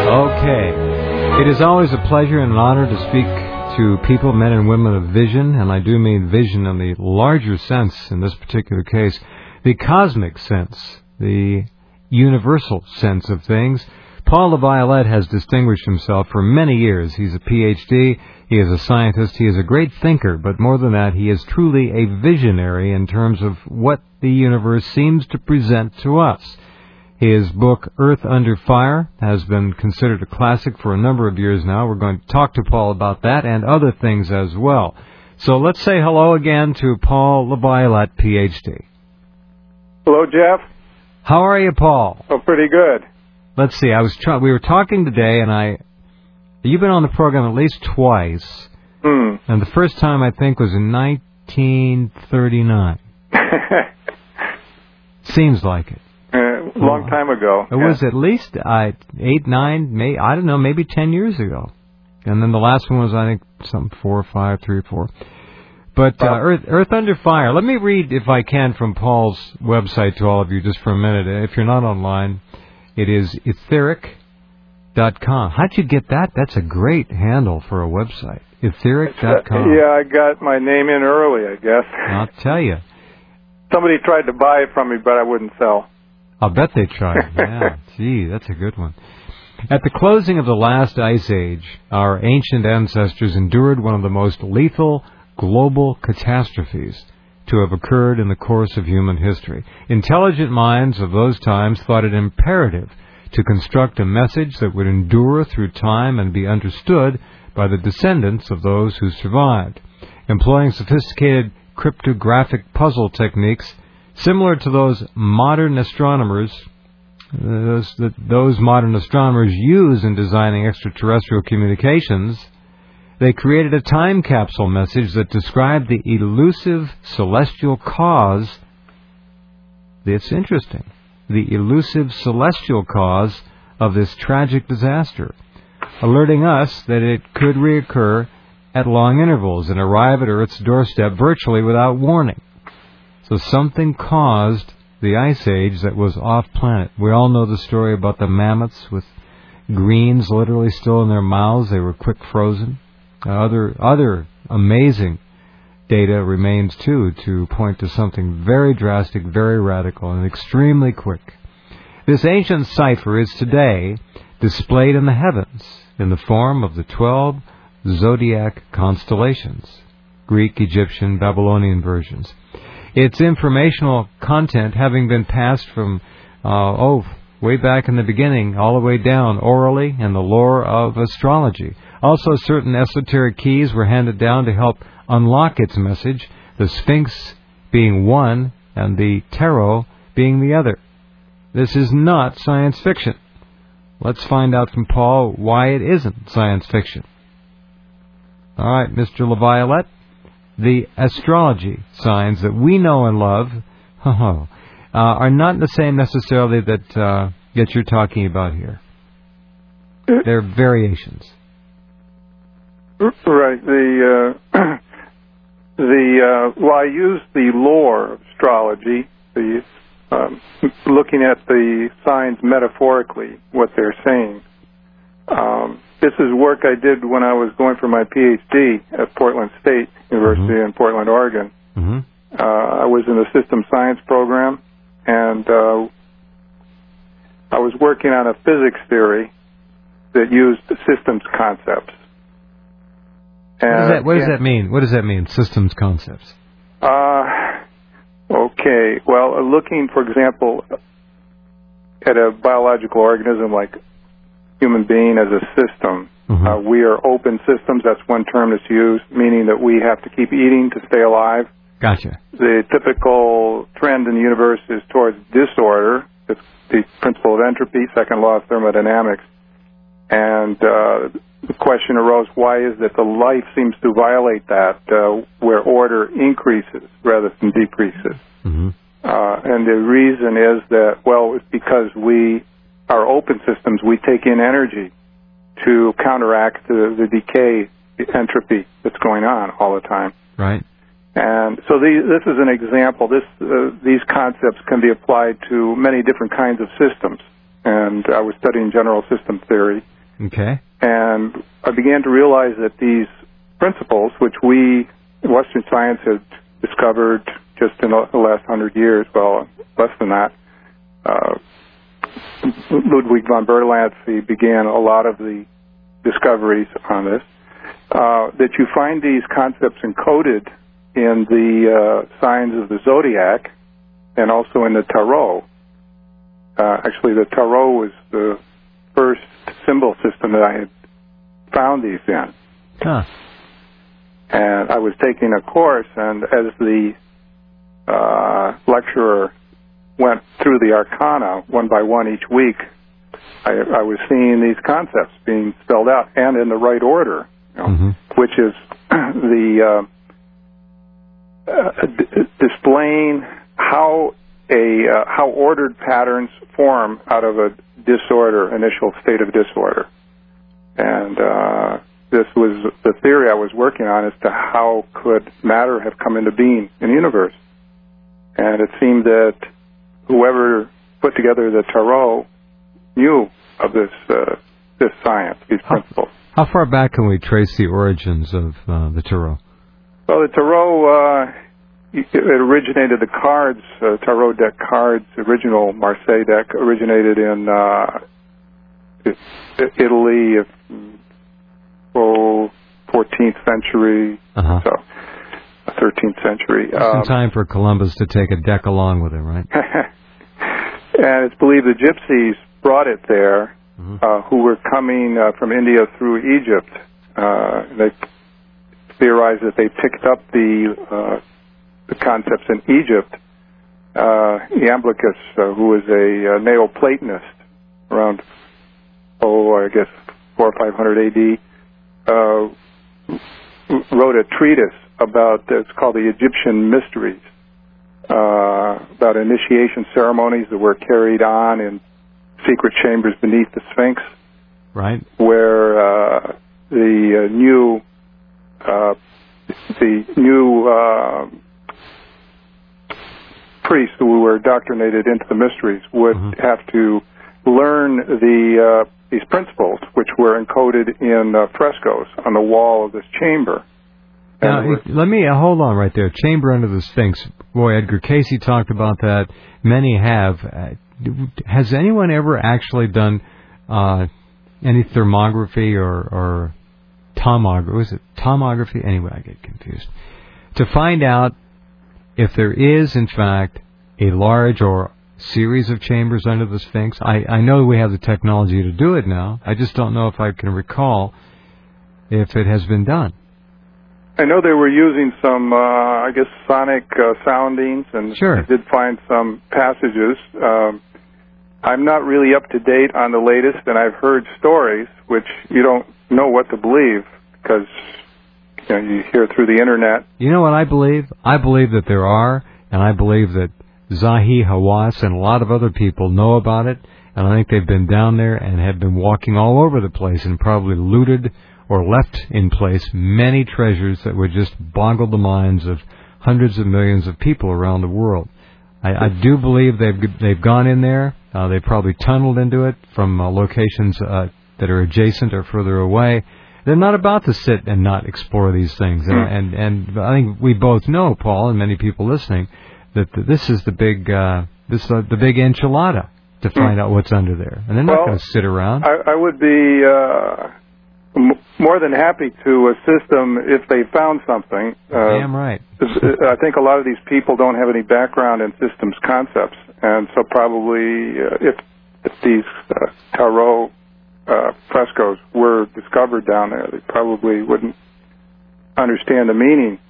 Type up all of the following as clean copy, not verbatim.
Okay. It is always a pleasure and an honor to speak to people, men and women of vision, and I do mean vision in the larger sense in this particular case, the cosmic sense, the universal sense of things. Paul LaViolette has distinguished himself for many years. He's a Ph.D., he is a scientist, he is a great thinker, but more than that, he is truly a visionary in terms of what the universe seems to present to us. His book, Earth Under Fire, has been considered a classic for a number of years now. We're going to talk to Paul about that and other things as well. So let's say hello again to Paul LaViolette, Ph.D. Hello, Jeff. How are you, Paul? Oh, pretty good. Let's see. We were talking today, and you've been on the program at least twice. And the first time, I think, was in 1939. Seems like it. Long time ago. It was at least 8, 9, I don't know, maybe 10 years ago. And then the last one was, I think, some 4 or 5, 3 or 4. But Earth Under Fire. Let me read, if I can, from Paul's website to all of you just for a minute. If you're not online, it is etheric.com. How'd you get that? That's a great handle for a website. Etheric.com. Yeah, I got my name in early, I guess. I'll tell you. Somebody tried to buy it from me, but I wouldn't sell. I'll bet they tried. Yeah, gee, that's a good one. At the closing of the last ice age, our ancient ancestors endured one of the most lethal global catastrophes to have occurred in the course of human history. Intelligent minds of those times thought it imperative to construct a message that would endure through time and be understood by the descendants of those who survived. Employing sophisticated cryptographic puzzle techniques similar to those modern astronomers use in designing extraterrestrial communications, they created a time capsule message that described the elusive celestial cause. It's interesting. The elusive celestial cause of this tragic disaster, alerting us that it could reoccur at long intervals and arrive at Earth's doorstep virtually without warning. So something caused the ice age that was off-planet. We all know the story about the mammoths with greens literally still in their mouths. They were quick frozen. Other amazing data remains, too, to point to something very drastic, very radical, and extremely quick. This ancient cipher is today displayed in the heavens in the form of the 12 zodiac constellations, Greek, Egyptian, Babylonian versions. Its informational content having been passed from, way back in the beginning, all the way down orally in the lore of astrology. Also, certain esoteric keys were handed down to help unlock its message, the Sphinx being one and the Tarot being the other. This is not science fiction. Let's find out from Paul why it isn't science fiction. All right, Mr. LaViolette. The astrology signs that we know and love are not the same necessarily that you're talking about here. They're variations. Right. Well, I use the lore of astrology, looking at the signs metaphorically, what they're saying. This is work I did when I was going for my Ph.D. at Portland State University in Portland, Oregon. I was in the system science program, and I was working on a physics theory that used systems concepts. What does that mean? What does that mean, systems concepts? Okay. Well, looking, for example, at a biological organism like human being as a system. We are open systems. That's one term that's used, meaning that we have to keep eating to stay alive. Gotcha. The typical trend in the universe is towards disorder. It's the principle of entropy, second law of thermodynamics. And the question arose, why is it the life seems to violate that, where order increases rather than decreases? And the reason is that, well, it's because we are open systems. We take in energy to counteract the decay, the entropy that's going on all the time. Right. And so this is an example. These concepts can be applied to many different kinds of systems. And I was studying general system theory. Okay. And I began to realize that these principles, which we, Western science, had discovered just in the last 100 years, well, less than that, Ludwig von Bertalanffy began a lot of the discoveries on this, that you find these concepts encoded in the signs of the zodiac and also in the tarot. Actually, the tarot was the first symbol system that I had found these in. Huh. And I was taking a course, and as the lecturer went through the arcana one by one each week, I was seeing these concepts being spelled out, and in the right order, you know, which is the displaying how ordered patterns form out of a disorder, initial state of disorder. And this was the theory I was working on as to how could matter have come into being in the universe. And it seemed that whoever put together the tarot knew of this science, these principles. How far back can we trace the origins of the tarot? Well, the tarot, it originated, the cards, tarot deck cards, original Marseille deck, originated in Italy, 14th century, so 13th century. Just in time for Columbus to take a deck along with him, right? And it's believed the Gypsies brought it there, who were coming from India through Egypt. They theorized that they picked up the concepts in Egypt. Iamblichus, who was a Neoplatonist around, I guess 400 or 500 A.D., wrote a treatise about, it's called the Egyptian Mysteries, about initiation ceremonies that were carried on in secret chambers beneath the Sphinx, right? Where the new priests who were indoctrinated into the mysteries would have to learn these principles, which were encoded in frescoes on the wall of this chamber. Now, let me hold on right there. Chamber under the Sphinx. Boy, Edgar Casey talked about that. Many have. Has anyone ever actually done any thermography or tomography? Was it tomography? Anyway, I get confused. To find out if there is, in fact, a large or series of chambers under the Sphinx. I know we have the technology to do it now. I just don't know if I can recall if it has been done. I know they were using some, I guess, sonic soundings, and sure. I did find some passages. I'm not really up to date on the latest, and I've heard stories which you don't know what to believe because you hear through the internet. You know what I believe? I believe that there are, and I believe that Zahi Hawass and a lot of other people know about it, and I think they've been down there and have been walking all over the place and probably looted or left in place many treasures that would just boggle the minds of hundreds of millions of people around the world. I do believe they've gone in there. They probably tunneled into it from locations that are adjacent or further away. They're not about to sit and not explore these things. And I think we both know, Paul, and many people listening, that this is the big the big enchilada to find out what's under there. And they're not going to sit around. I would be more than happy to assist them if they found something. Damn right. I think a lot of these people don't have any background in systems concepts, and so probably if these tarot frescoes were discovered down there, they probably wouldn't understand the meaning.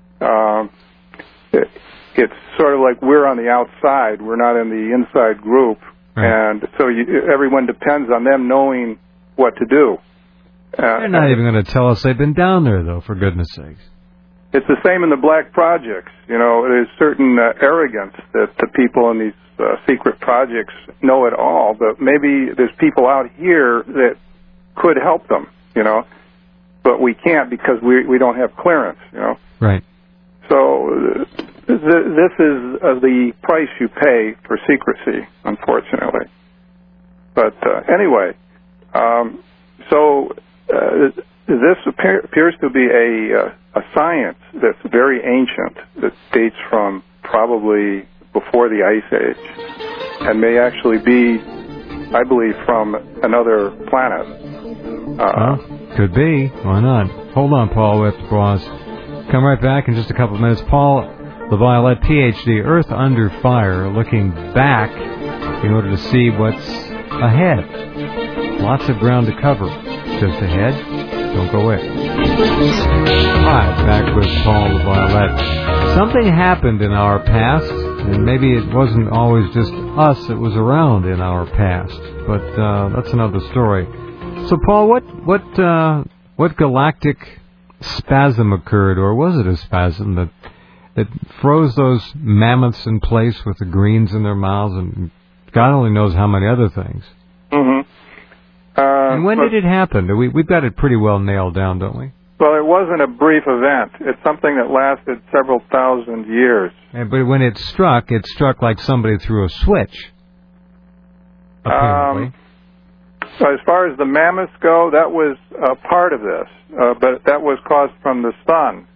It's sort of like we're on the outside. We're not in the inside group, right. And so everyone depends on them knowing what to do. They're not even going to tell us they've been down there, though, for goodness sakes. It's the same in the black projects. There's certain arrogance that the people in these secret projects know it all, but maybe there's people out here that could help them, but we can't because we don't have clearance, Right. So this is the price you pay for secrecy, unfortunately. But anyway, So this appears to be a science that's very ancient, that dates from probably before the Ice Age, and may actually be, I believe, from another planet. Could be. Why not? Hold on, Paul. We have to pause. Come right back in just a couple of minutes. Paul LaViolette, Ph.D., Earth Under Fire, looking back in order to see what's ahead. Lots of ground to cover just ahead. Don't go away. Hi, back with Paul LaViolette. Something happened in our past, and maybe it wasn't always just us that was around in our past, but that's another story. So, Paul, what galactic spasm occurred, or was it a spasm that froze those mammoths in place with the greens in their mouths, and God only knows how many other things? Mm-hmm. And when did it happen? We've got it pretty well nailed down, don't we? Well, it wasn't a brief event. It's something that lasted several thousand years. Yeah, but when it struck like somebody threw a switch. Apparently. So as far as the mammoths go, that was part of this, but that was caused from the sun.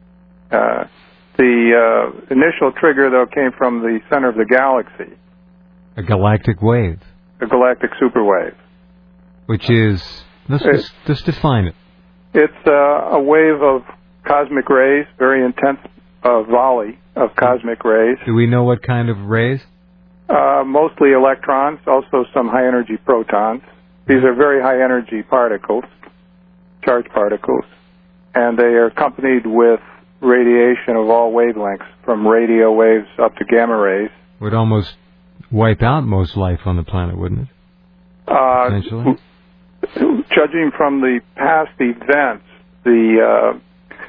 The initial trigger, though, came from the center of the galaxy. A galactic wave. A galactic superwave. Which is, let's define it. It's a wave of cosmic rays, very intense volley of cosmic rays. Do we know what kind of rays? Mostly electrons, also some high-energy protons. These are very high-energy particles, charged particles, and they are accompanied with radiation of all wavelengths, from radio waves up to gamma rays. Would almost wipe out most life on the planet, wouldn't it? Essentially? Judging from the past events, the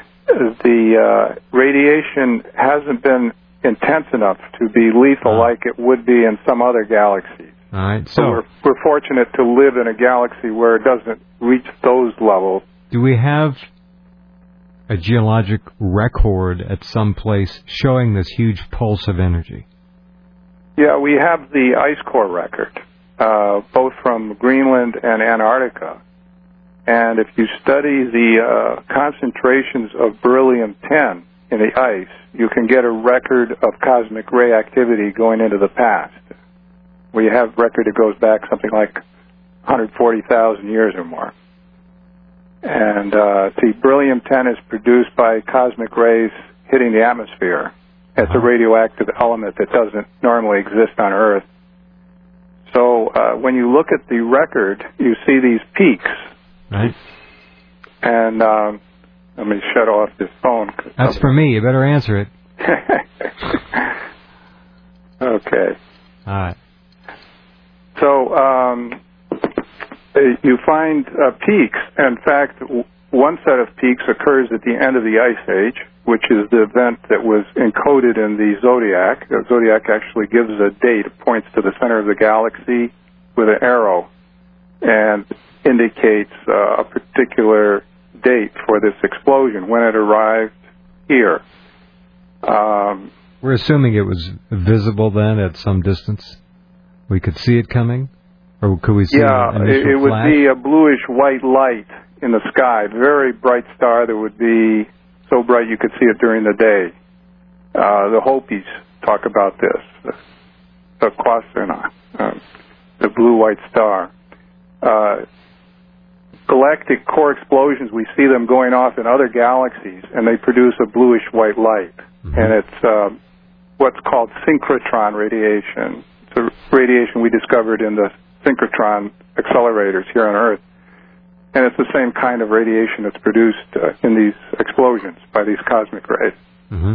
radiation hasn't been intense enough to be lethal like it would be in some other galaxies. All right. So we're fortunate to live in a galaxy where it doesn't reach those levels. Do we have a geologic record at some place showing this huge pulse of energy? Yeah, we have the ice core record, both from Greenland and Antarctica. And if you study the concentrations of beryllium-10 in the ice, you can get a record of cosmic ray activity going into the past. We have record that goes back something like 140,000 years or more. And see, beryllium-10 is produced by cosmic rays hitting the atmosphere. It's a radioactive element that doesn't normally exist on Earth. So when you look at the record, you see these peaks. Right. And let me shut off this phone. That's for me. You better answer it. Okay. All right. So you find peaks. In fact, one set of peaks occurs at the end of the Ice Age, which is the event that was encoded in the zodiac. The zodiac actually gives a date. It points to the center of the galaxy with an arrow and indicates a particular date for this explosion, when it arrived here. We're assuming it was visible then at some distance? We could see it coming? Or could we see an initial it would flash? be a bluish-white light in the sky, very bright star that would be so bright you could see it during the day. The Hopis talk about this, the Quasarna, the blue-white star. Galactic core explosions, we see them going off in other galaxies, and they produce a bluish-white light. Mm-hmm. And it's what's called synchrotron radiation. It's a radiation we discovered in the synchrotron accelerators here on Earth. And it's the same kind of radiation that's produced in these explosions by these cosmic rays. Mm-hmm.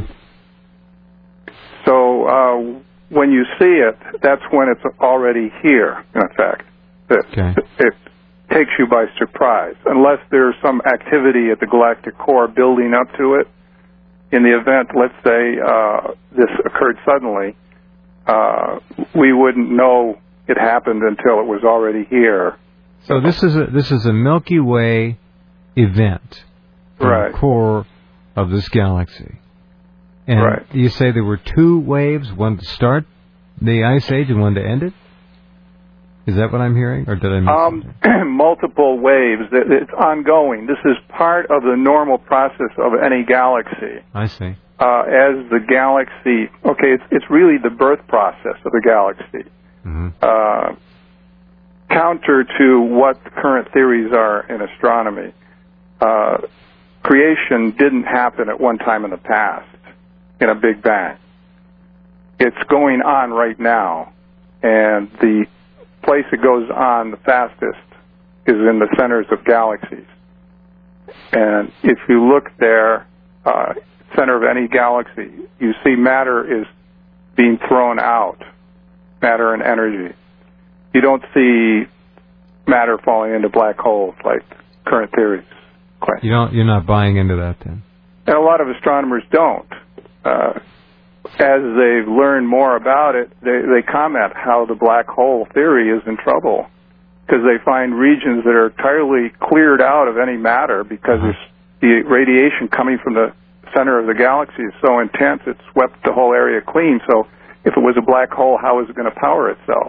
So when you see it, that's when it's already here, in fact. It takes you by surprise. Unless there's some activity at the galactic core building up to it. In the event, let's say, this occurred suddenly, we wouldn't know it happened until it was already here. So this is a Milky Way event from the core of this galaxy. And you say there were two waves, one to start the Ice Age and one to end it? Is that what I'm hearing, or did I miss something? Multiple waves. It's ongoing. This is part of the normal process of any galaxy. I see. As the galaxy, it's really the birth process of the galaxy. Mm-hmm. Counter to what the current theories are in astronomy. Creation didn't happen at one time in the past, in a Big Bang. It's going on right now, and the place it goes on the fastest is in the centers of galaxies. And if you look there, center of any galaxy, you see matter is being thrown out, matter and energy. You don't see matter falling into black holes like current theories claim. You're not buying into that then? And a lot of astronomers don't. As they've learned more about it, they comment how the black hole theory is in trouble because they find regions that are entirely cleared out of any matter because the radiation coming from the center of the galaxy is so intense it swept the whole area clean. So if it was a black hole, how is it going to power itself?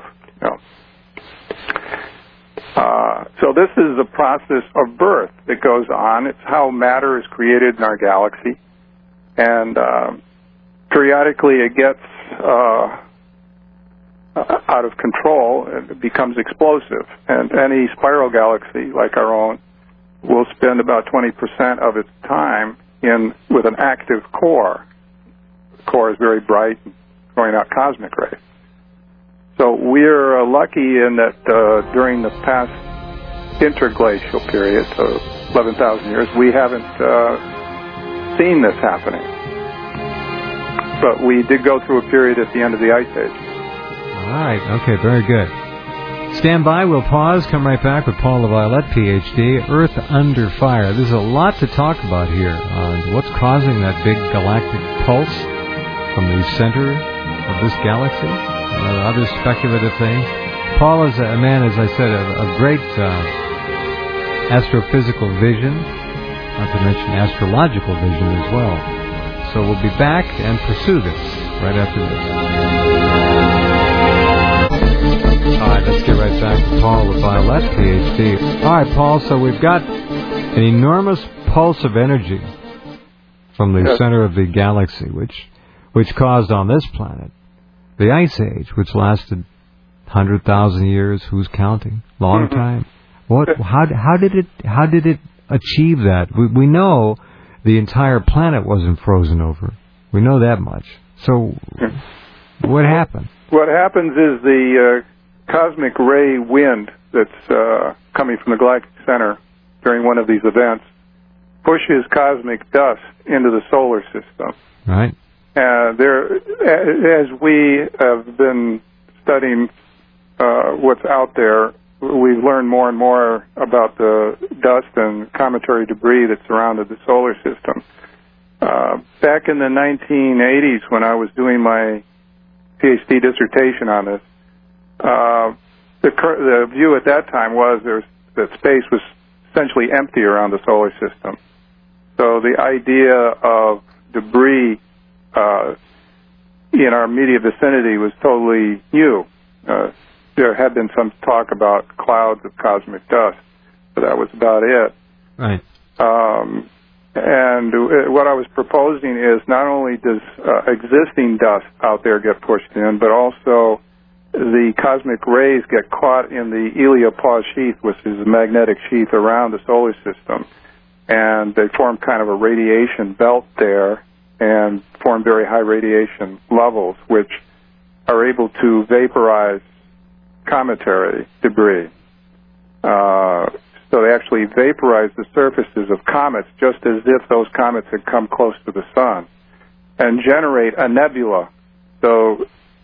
So this is a process of birth that goes on. It's how matter is created in our galaxy. And periodically it gets out of control and it becomes explosive. And any spiral galaxy like our own will spend about 20% of its time with an active core. The core is very bright and throwing out cosmic rays. So we're lucky in that during the past interglacial period, so 11,000 years, we haven't seen this happening. But we did go through a period at the end of the Ice Age. All right. Okay, very good. Stand by. We'll pause. Come right back with Paul LaViolette, Ph.D., Earth Under Fire. There's a lot to talk about here on what's causing that big galactic pulse from the center of this galaxy. Other speculative things. Paul is a man, as I said, of great astrophysical vision, not to mention astrological vision as well. So we'll be back and pursue this right after this. All right, let's get right back to Paul LaViolette, Ph.D. All right, Paul, so we've got an enormous pulse of energy from the center of the galaxy, which caused on this planet the Ice Age, which lasted 100,000 years. Who's counting? Long time. What? How did it achieve that? We know the entire planet wasn't frozen over. We know that much. So, what happened? What happens is the cosmic ray wind that's coming from the galactic center during one of these events pushes cosmic dust into the solar system. Right. As we have been studying what's out there, we've learned more and more about the dust and cometary debris that surrounded the solar system. Back in the 1980s, when I was doing my PhD dissertation on this, the view at that time was that space was essentially empty around the solar system. So the idea of debris in our immediate vicinity was totally new. There had been some talk about clouds of cosmic dust, but that was about it. Right. And what I was proposing is not only does existing dust out there get pushed in, but also the cosmic rays get caught in the heliopause sheath, which is a magnetic sheath around the solar system, and they form kind of a radiation belt there and form very high radiation levels, which are able to vaporize cometary debris. So they actually vaporize the surfaces of comets just as if those comets had come close to the sun and generate a nebula. So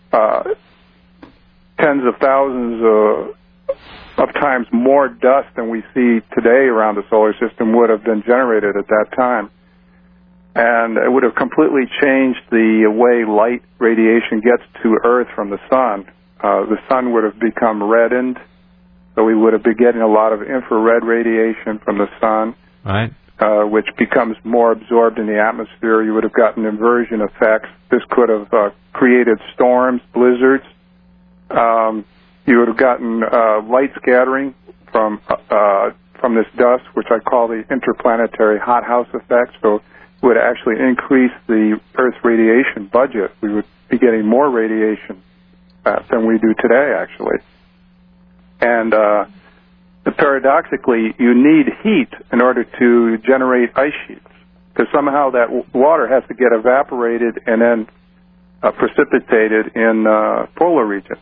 tens of thousands of times more dust than we see today around the solar system would have been generated at that time. And it would have completely changed the way light radiation gets to Earth from the sun. The sun would have become reddened, so we would have been getting a lot of infrared radiation from the sun, right? Which becomes more absorbed in the atmosphere. You would have gotten inversion effects. This could have created storms, blizzards. you would have gotten light scattering from this dust, which I call the interplanetary hothouse effect. So it would actually increase the Earth's radiation budget. We would be getting more radiation than we do today, actually. And paradoxically, you need heat in order to generate ice sheets, because somehow that water has to get evaporated and then precipitated in polar regions.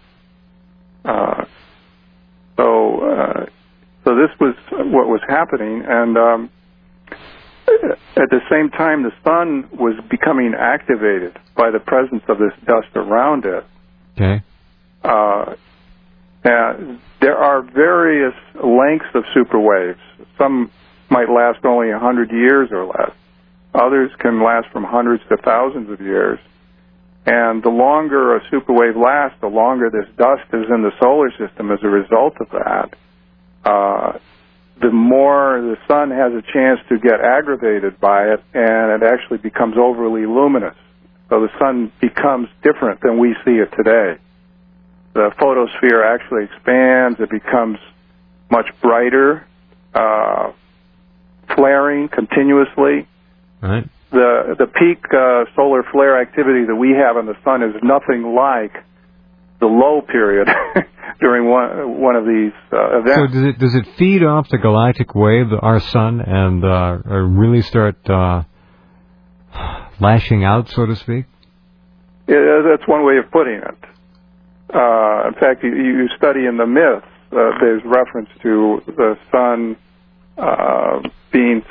So this was what was happening, and at the same time, the sun was becoming activated by the presence of this dust around it. Okay. There are various lengths of superwaves. Some might last only 100 years or less. Others can last from hundreds to thousands of years. And the longer a superwave lasts, the longer this dust is in the solar system as a result of that, the more the sun has a chance to get aggravated by it, and it actually becomes overly luminous. So the sun becomes different than we see it today. The photosphere actually expands. It becomes much brighter, flaring continuously. Right. The peak solar flare activity that we have on the sun is nothing like the low period during one of these events. So does it feed off the galactic wave, our sun, and really start lashing out, so to speak? Yeah, that's one way of putting it. In fact, you study in the myths, there's reference to the sun being,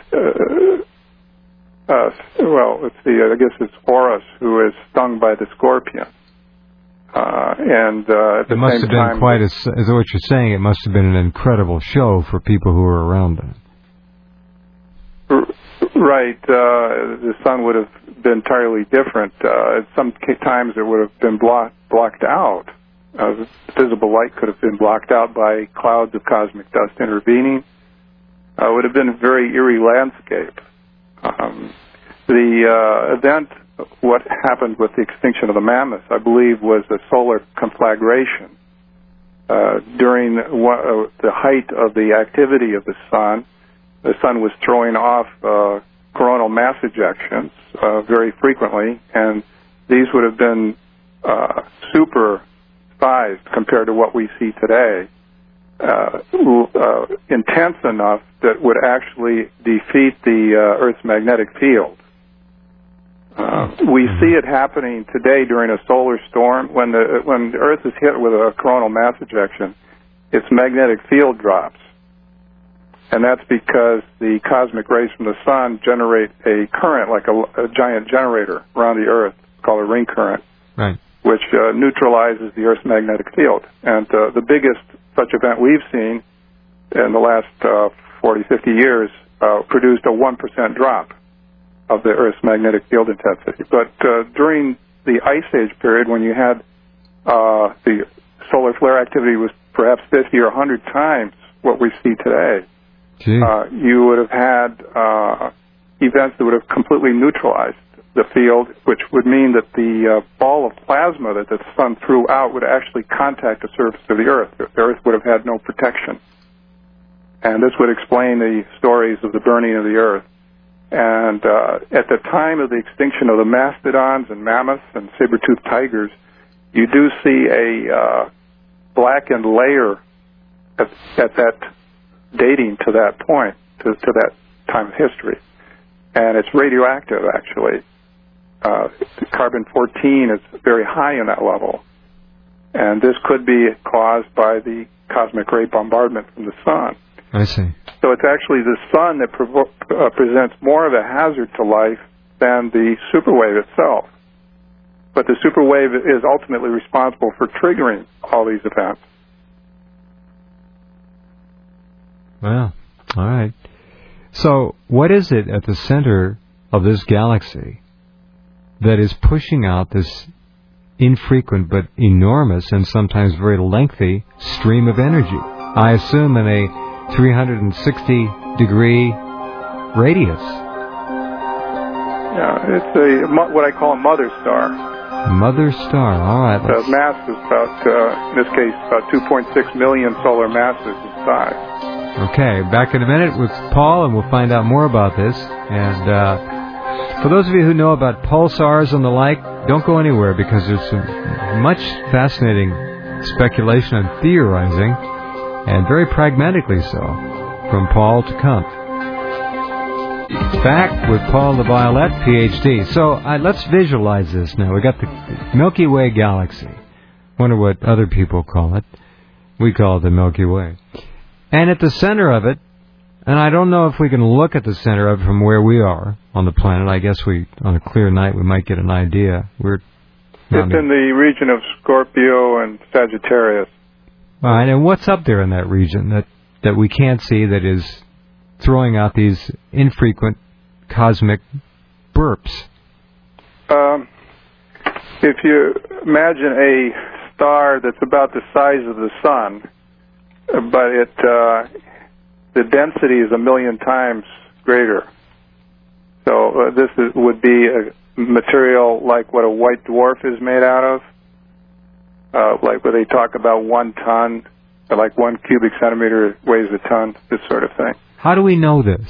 let's see, I guess it's Horus who is stung by the scorpion. And at the it must same have been time, quite, as what you're saying, it must have been an incredible show for people who were around then. Right. The sun would have been entirely different. At some times it would have been blocked out. Visible light could have been blocked out by clouds of cosmic dust intervening. It would have been a very eerie landscape. The event, what happened with the extinction of the mammoths, I believe, was a solar conflagration. During the height of the activity of the sun was throwing off coronal mass ejections very frequently, and these would have been super sized compared to what we see today, intense enough that would actually defeat the Earth's magnetic field. We see it happening today during a solar storm. When the Earth is hit with a coronal mass ejection, its magnetic field drops. And that's because the cosmic rays from the sun generate a current, like a giant generator around the Earth, called a ring current. Right. Which neutralizes the Earth's magnetic field. And the biggest such event we've seen in the last 40, 50 years produced a 1% drop of the Earth's magnetic field intensity. But during the Ice Age period, when you had the solar flare activity was perhaps 50 or 100 times what we see today, you would have had events that would have completely neutralized the field, which would mean that the ball of plasma that the sun threw out would actually contact the surface of the Earth. The Earth would have had no protection. And this would explain the stories of the burning of the Earth. And at the time of the extinction of the mastodons and mammoths and saber-toothed tigers, you do see a blackened layer at that dating to that point, to that time of history. And it's radioactive, actually. Carbon-14 is very high in that level. And this could be caused by the cosmic ray bombardment from the sun. I see. So it's actually the sun that presents more of a hazard to life than the superwave itself. But the superwave is ultimately responsible for triggering all these events. Well, all right. So what is it at the center of this galaxy that is pushing out this infrequent but enormous and sometimes very lengthy stream of energy? I assume in a 360-degree radius. Yeah, it's what I call a mother star. Mother star. All right. The mass is about, in this case, about 2.6 million solar masses in size. Okay, back in a minute with Paul, and we'll find out more about this. And for those of you who know about pulsars and the like, don't go anywhere, because there's some much fascinating speculation and theorizing, and very pragmatically so, from Paul to come. Back with Paul the Violet, Ph.D. So let's visualize this now. We got the Milky Way galaxy. Wonder what other people call it. We call it the Milky Way. And at the center of it, and I don't know if we can look at the center of it from where we are on the planet. I guess on a clear night, we might get an idea. It's in the region of Scorpio and Sagittarius. All right, and what's up there in that region that we can't see, that is throwing out these infrequent cosmic burps? If you imagine a star that's about the size of the sun, but the density is 1 million times greater. So this would be a material like what a white dwarf is made out of, like where they talk about 1 ton, like 1 cubic centimeter weighs a ton, this sort of thing. How do we know this?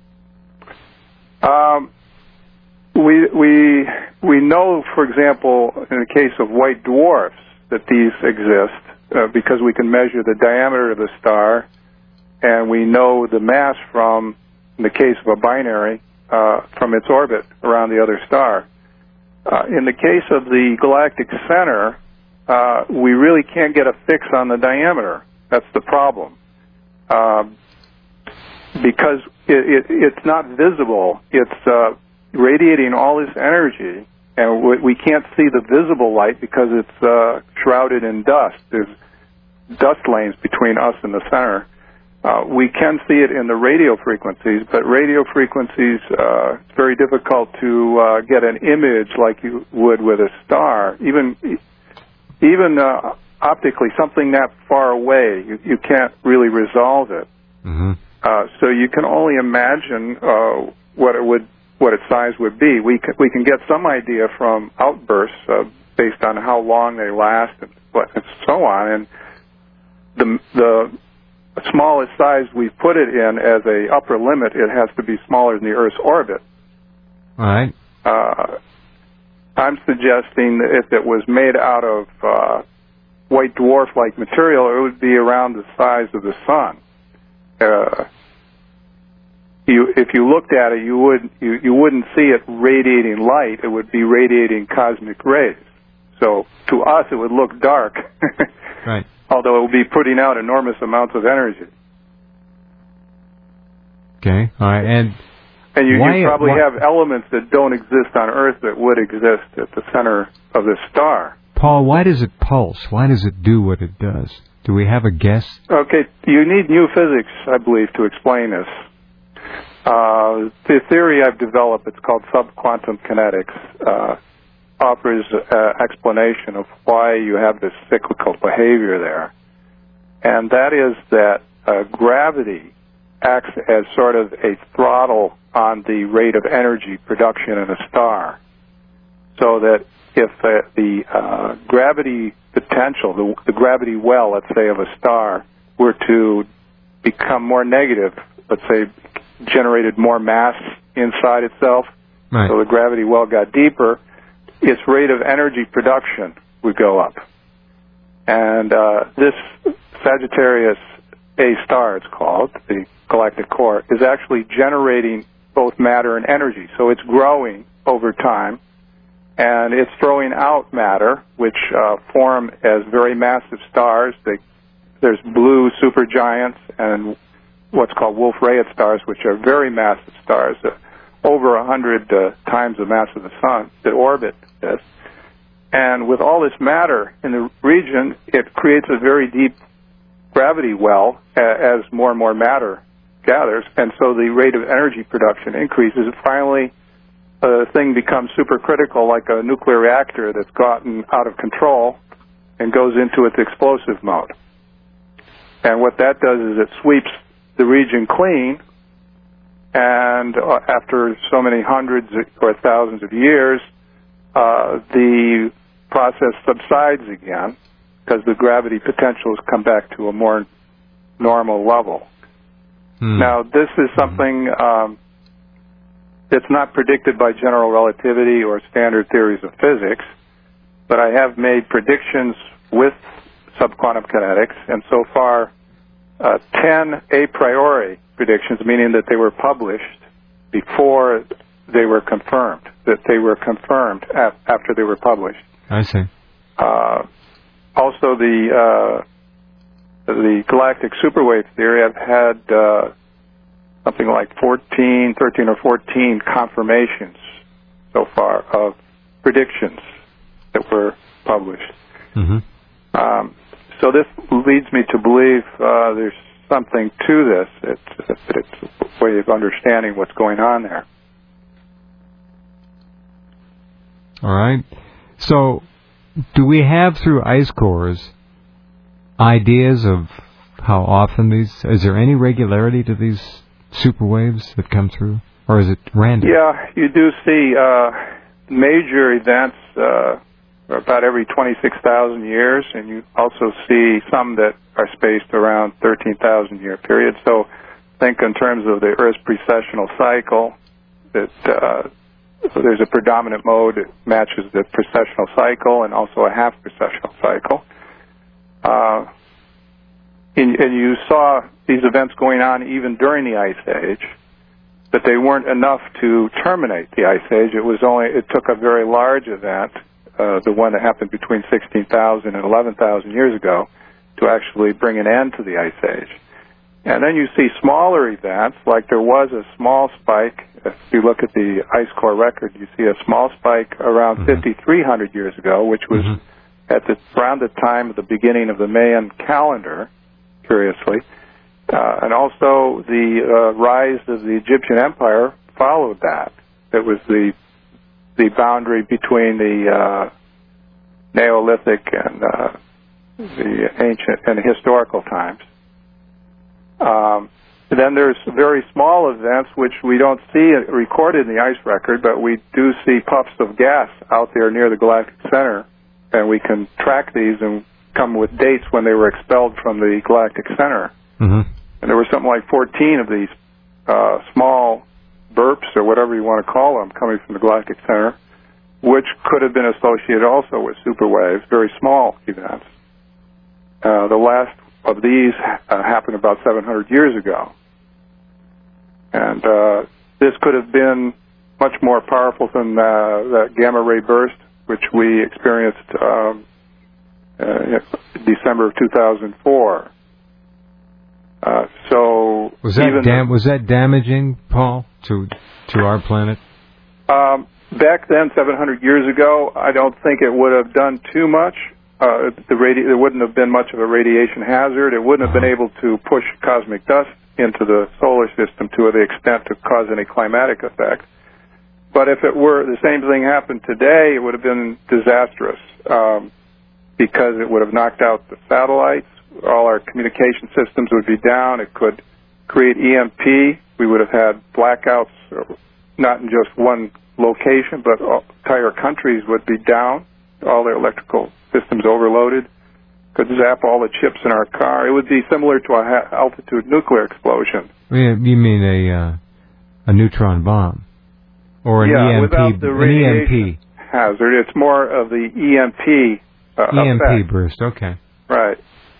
We know, for example, in the case of white dwarfs, that these exist because we can measure the diameter of the star, and we know the mass from, in the case of a binary, from its orbit around the other star. In the case of the galactic center, we really can't get a fix on the diameter. That's the problem. Because it's not visible. It's radiating all this energy, and we can't see the visible light because it's shrouded in dust. There's dust lanes between us and the center. We can see it in the radio frequencies, but radio frequencies, it's very difficult to get an image like you would with a star. Even optically, something that far away, you can't really resolve it. Mm-hmm. So you can only imagine what its size would be. We can get some idea from outbursts based on how long they last and so on. And the smallest size we've put it in as a upper limit, it has to be smaller than the Earth's orbit. All right. I'm suggesting that if it was made out of white dwarf-like material, it would be around the size of the sun. If you looked at it, you wouldn't see it radiating light. It would be radiating cosmic rays. So to us, it would look dark. Right. Although it would be putting out enormous amounts of energy. Okay. All right. And you probably have elements that don't exist on Earth that would exist at the center of this star. Paul, why does it pulse? Why does it do what it does? Do we have a guess? Okay, you need new physics, I believe, to explain this. The theory I've developed, it's called subquantum kinetics, offers explanation of why you have this cyclical behavior there. And that is that gravity acts as sort of a throttle on the rate of energy production in a star. So that if the gravity potential, the gravity well, let's say, of a star were to become more negative, let's say generated more mass inside itself, right. So the gravity well got deeper, its rate of energy production would go up. And this Sagittarius A star, it's called, the galactic core, is actually generating both matter and energy. So it's growing over time, and it's throwing out matter, which form as very massive stars. There's blue supergiants and what's called Wolf-Rayet stars, which are very massive stars, over 100 times the mass of the sun, that orbit this. And with all this matter in the region, it creates a very deep gravity well as more and more matter gathers, and so the rate of energy production increases. And finally, the thing becomes supercritical, like a nuclear reactor that's gotten out of control and goes into its explosive mode. And what that does is it sweeps the region clean, and after so many hundreds or thousands of years, the process subsides again because the gravity potential has come back to a more normal level. Now, this is something that's not predicted by general relativity or standard theories of physics, but I have made predictions with subquantum kinetics, and so far 10 a priori predictions, meaning that they were published before they were confirmed, after they were published. I see. Also, the galactic superwave theory, I've had something like 13 or 14 confirmations so far of predictions that were published. So this leads me to believe there's something to this. It's a way of understanding what's going on there. All right. So do we have, through ice cores, ideas of how often is there any regularity to these super waves that come through, or is it random? Yeah, you do see major events about every 26,000 years, and you also see some that are spaced around 13,000-year periods. So think in terms of the Earth's precessional cycle, that so there's a predominant mode that matches the precessional cycle and also a half precessional cycle. And you saw these events going on even during the Ice Age, but they weren't enough to terminate the Ice Age. It took a very large event, the one that happened between 16,000 and 11,000 years ago, to actually bring an end to the Ice Age. And then you see smaller events, like there was a small spike. If you look at the ice core record, you see a small spike around 5,300 years ago, which was around the time of the beginning of the Mayan calendar, curiously. And also the rise of the Egyptian Empire followed that. It was the boundary between the Neolithic and the ancient and historical times. Then there's very small events which we don't see recorded in the ice record, but we do see puffs of gas out there near the galactic center, and we can track these and come with dates when they were expelled from the galactic center. And there were something like 14 of these small burps, or whatever you want to call them, coming from the galactic center, which could have been associated also with superwaves, very small events. The last of these happened about 700 years ago. And this could have been much more powerful than that gamma ray burst, which we experienced December of 2004. So was that damaging, Paul, to our planet? Back then, 700 years ago, I don't think it would have done too much. There wouldn't have been much of a radiation hazard. It wouldn't have been able to push cosmic dust into the solar system to the extent to cause any climatic effect. But if it were the same thing happened today, it would have been disastrous because it would have knocked out the satellites. All our communication systems would be down. It could create EMP. We would have had blackouts, not in just one location, but entire countries would be down. All their electrical systems overloaded. Could zap all the chips in our car. It would be similar to a high-altitude nuclear explosion. You mean a neutron bomb? Or an EMP? Without the radiation hazard. It's more of the EMP EMP effect. burst, okay. Right.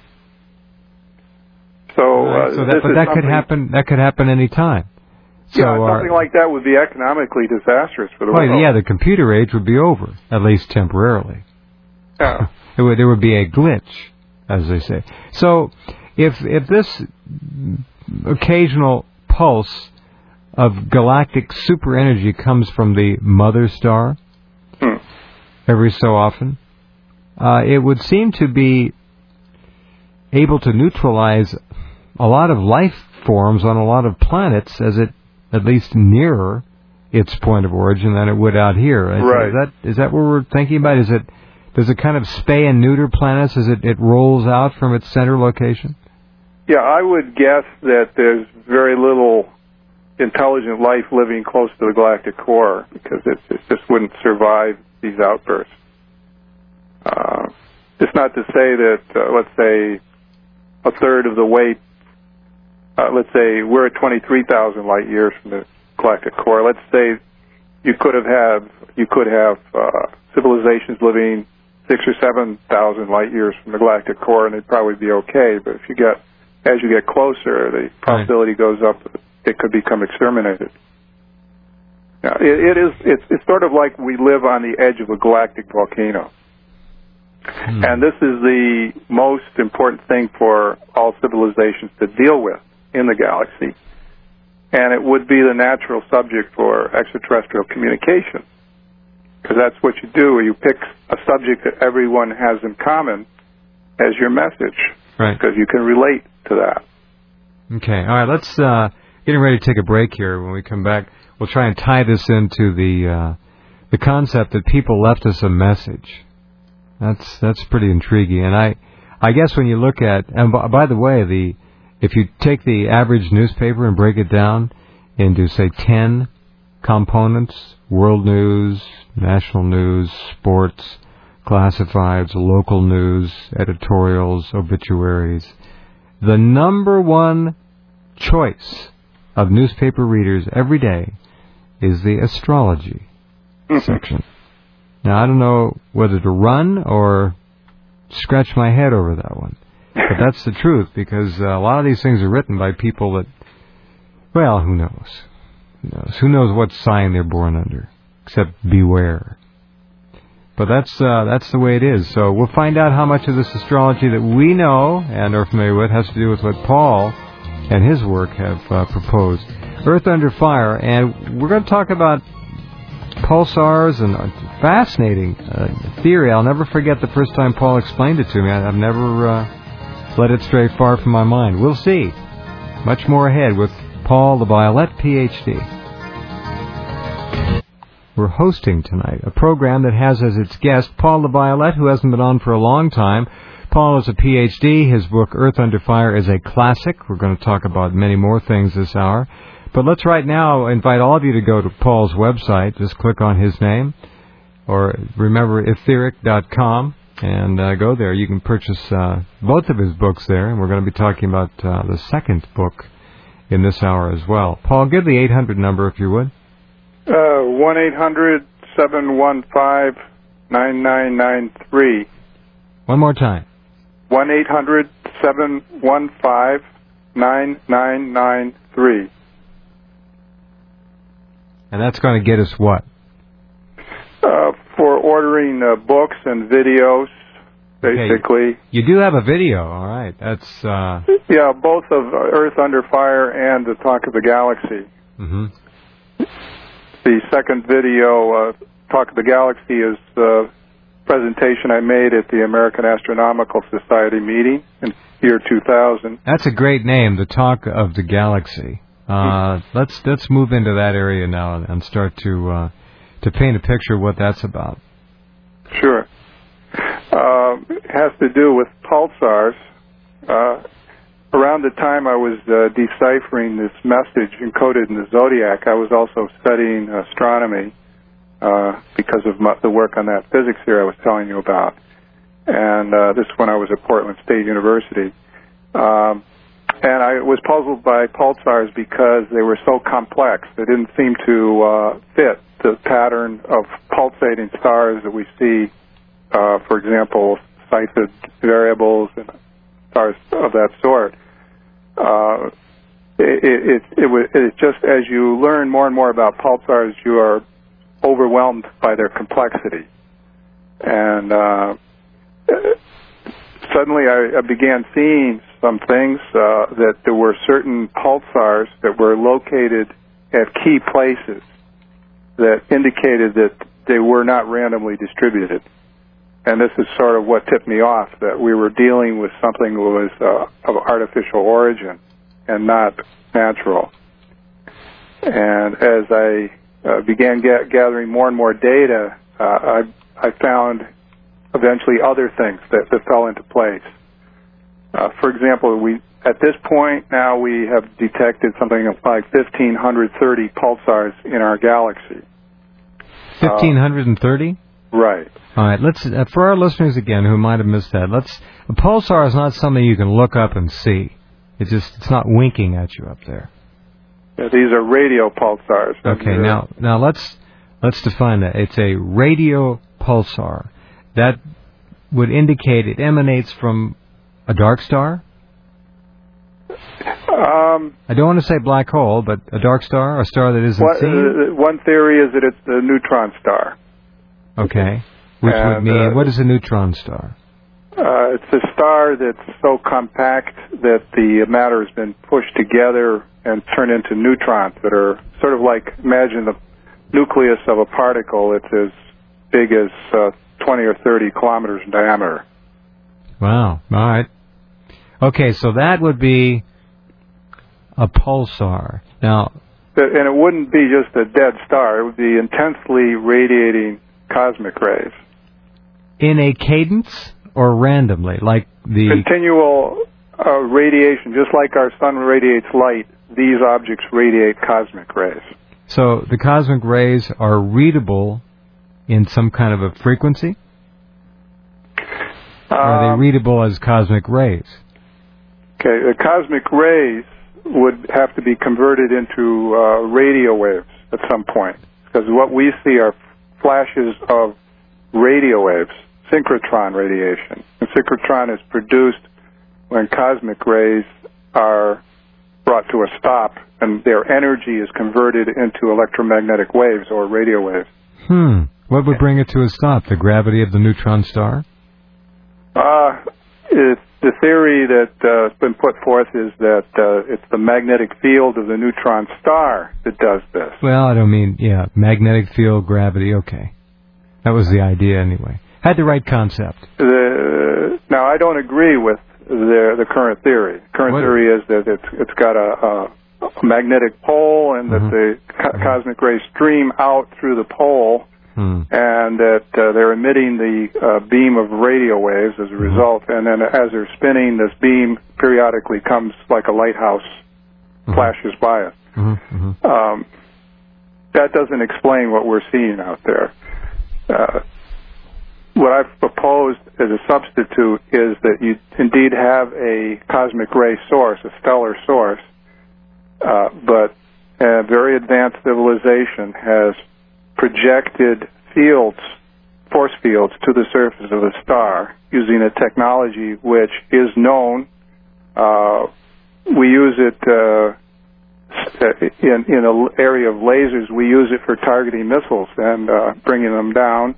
So that could happen any time. So something like that would be economically disastrous for the world. Yeah, the computer age would be over, at least temporarily. Yeah. There would be a glitch, as they say. So, if this occasional pulse of galactic super energy comes from the mother star every so often, it would seem to be able to neutralize a lot of life forms on a lot of planets, as it at least nearer its point of origin than it would out here. Right. Is that what we're thinking about? Does it kind of spay and neuter planets as it rolls out from its center location? Yeah, I would guess that there's very little intelligent life living close to the galactic core because it just wouldn't survive these outbursts. It's not to say that, let's say, a third of the weight, let's say we're at 23,000 light years from the galactic core. Let's say you could have civilizations living 6,000 or 7,000 light years from the galactic core, and they'd probably be okay. But as you get closer, the probability goes up that it could become exterminated. Now, it's sort of like we live on the edge of a galactic volcano. And this is the most important thing for all civilizations to deal with in the galaxy. And it would be the natural subject for extraterrestrial communication. Because that's what you do. You pick a subject that everyone has in common as your message. Right. Because you can relate to that. Okay. All right. Let's getting ready to take a break here. When we come back, we'll try and tie this into the concept that people left us a message. That's pretty intriguing. And I guess when you look at, and by the way, if you take the average newspaper and break it down into, say, 10 components: world news, national news, sports, classifieds, local news, editorials, obituaries, the number one choice of newspaper readers every day is the astrology section. Now, I don't know whether to run or scratch my head over that one. But that's the truth, because a lot of these things are written by people that, well, who knows? Who knows what sign they're born under, except beware. But that's the way it is. So we'll find out how much of this astrology that we know and are familiar with has to do with what Paul and his work have proposed. Earth Under Fire, and we're going to talk about pulsars and fascinating theory. I'll never forget the first time Paul explained it to me. I've never let it stray far from my mind. We'll see. Much more ahead with Paul LaViolette, Ph.D. We're hosting tonight a program that has as its guest Paul LaViolette, who hasn't been on for a long time. Paul is a Ph.D. His book, Earth Under Fire, is a classic. We're going to talk about many more things this hour. But let's right now invite all of you to go to Paul's website. Just click on his name, or remember etheric.com, and go there. You can purchase both of his books there, and we're going to be talking about the second book in this hour as well. Paul, give the 800 number if you would. 1-800-715-9993. One more time. 1-800-715-9993. And that's going to get us what? For ordering books and videos, basically. Okay. You do have a video, all right. That's... Yeah, both of Earth Under Fire and The Talk of the Galaxy. Mm-hmm. The second video, Talk of the Galaxy, is the presentation I made at the American Astronomical Society meeting in year 2000. That's a great name, The Talk of the Galaxy. Let's move into that area now and start to paint a picture of what that's about. Sure. It has to do with pulsars. Around the time I was deciphering this message encoded in the zodiac, I was also studying astronomy because of the work on that physics theory I was telling you about. And this is when I was at Portland State University. And I was puzzled by pulsars because they were so complex. They didn't seem to fit the pattern of pulsating stars that we see, for example, Cepheid variables and stars of that sort. It's just as you learn more and more about pulsars, you are overwhelmed by their complexity. And suddenly I began seeing some things, that there were certain pulsars that were located at key places that indicated that they were not randomly distributed. And this is sort of what tipped me off, that we were dealing with something that was of artificial origin and not natural. And as I began gathering more and more data, I found eventually other things that fell into place. For example, at this point now we have detected something like 1,530 pulsars in our galaxy. 1,530? Right. All right. Let's for our listeners again who might have missed that. A pulsar is not something you can look up and see. It's not winking at you up there. Yeah, these are radio pulsars. Okay. Now let's define that. It's a radio pulsar. That would indicate it emanates from a dark star. I don't want to say black hole, but a dark star, a star that isn't seen. One theory is that it's the neutron star. Okay. Which would mean, what is a neutron star? It's a star that's so compact that the matter has been pushed together and turned into neutrons that are sort of like, imagine the nucleus of a particle. It's as big as 20 or 30 kilometers in diameter. Wow. All right. Okay, so that would be a pulsar. Now, and it wouldn't be just a dead star. It would be intensely radiating cosmic rays. In a cadence or randomly? Like the continual radiation, just like our sun radiates light, these objects radiate cosmic rays. So the cosmic rays are readable in some kind of a frequency? Are they readable as cosmic rays? Okay, the cosmic rays would have to be converted into radio waves at some point, because what we see are flashes of radio waves, synchrotron radiation. And synchrotron is produced when cosmic rays are brought to a stop and their energy is converted into electromagnetic waves or radio waves. What would bring it to a stop? The gravity of the neutron star? The theory that's been put forth is that it's the magnetic field of the neutron star that does this. Well, I don't mean, magnetic field, gravity, okay. That was the idea anyway. Had the right concept. Now, I don't agree with the current theory. The current theory is that it's got a magnetic pole and that the cosmic rays stream out through the pole and that they're emitting the beam of radio waves as a result. And then as they're spinning, this beam periodically comes like a lighthouse, flashes by it. That doesn't explain what we're seeing out there. What I've proposed as a substitute is that you indeed have a cosmic ray source, a stellar source, but a very advanced civilization has projected force fields to the surface of the star using a technology which is known. We use it in an area of lasers. We use it for targeting missiles and bringing them down.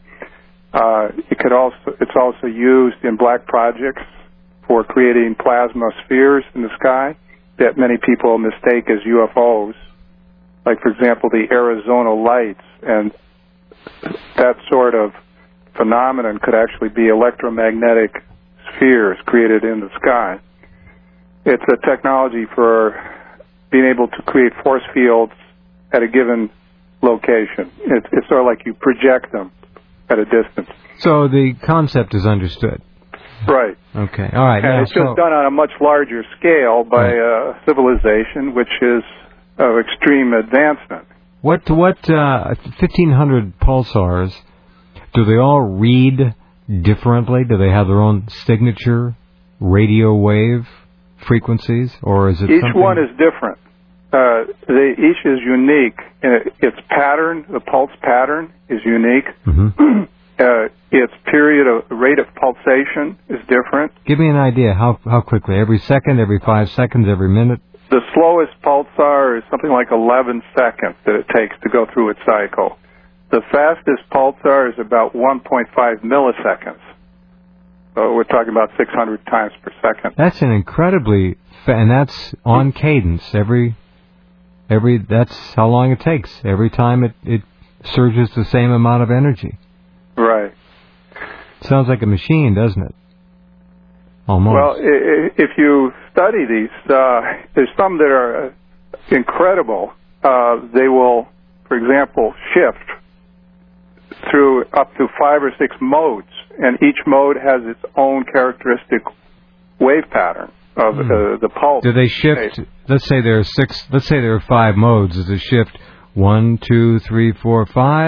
It's also used in black projects for creating plasma spheres in the sky that many people mistake as UFOs, like, for example, the Arizona Lights. And that sort of phenomenon could actually be electromagnetic spheres created in the sky. It's a technology for being able to create force fields at a given location. It's sort of like you project them at a distance. So the concept is understood. Right. Okay. All right. And it's just done on a much larger scale by a civilization which is of extreme advancement. What 1,500 pulsars, do they all read differently? Do they have their own signature radio wave frequencies, or is it each something? one is different. Each is unique. Its pattern, the pulse pattern, is unique. Its rate of pulsation is different. Give me an idea. How quickly? Every second? Every 5 seconds? Every minute? The slowest pulsar is something like 11 seconds that it takes to go through its cycle. The fastest pulsar is about 1.5 milliseconds. So we're talking about 600 times per second. That's an incredibly, and that's on cadence. That's how long it takes. Every time it surges the same amount of energy. Right. Sounds like a machine, doesn't it? Almost. Well, if you study these, there's some that are incredible. They will, for example, shift through up to 5 or 6 modes, and each mode has its own characteristic wave pattern of the pulse. Do they shift? Let's say there are 5 modes. Does it shift 1, 2, 3, 4, 5,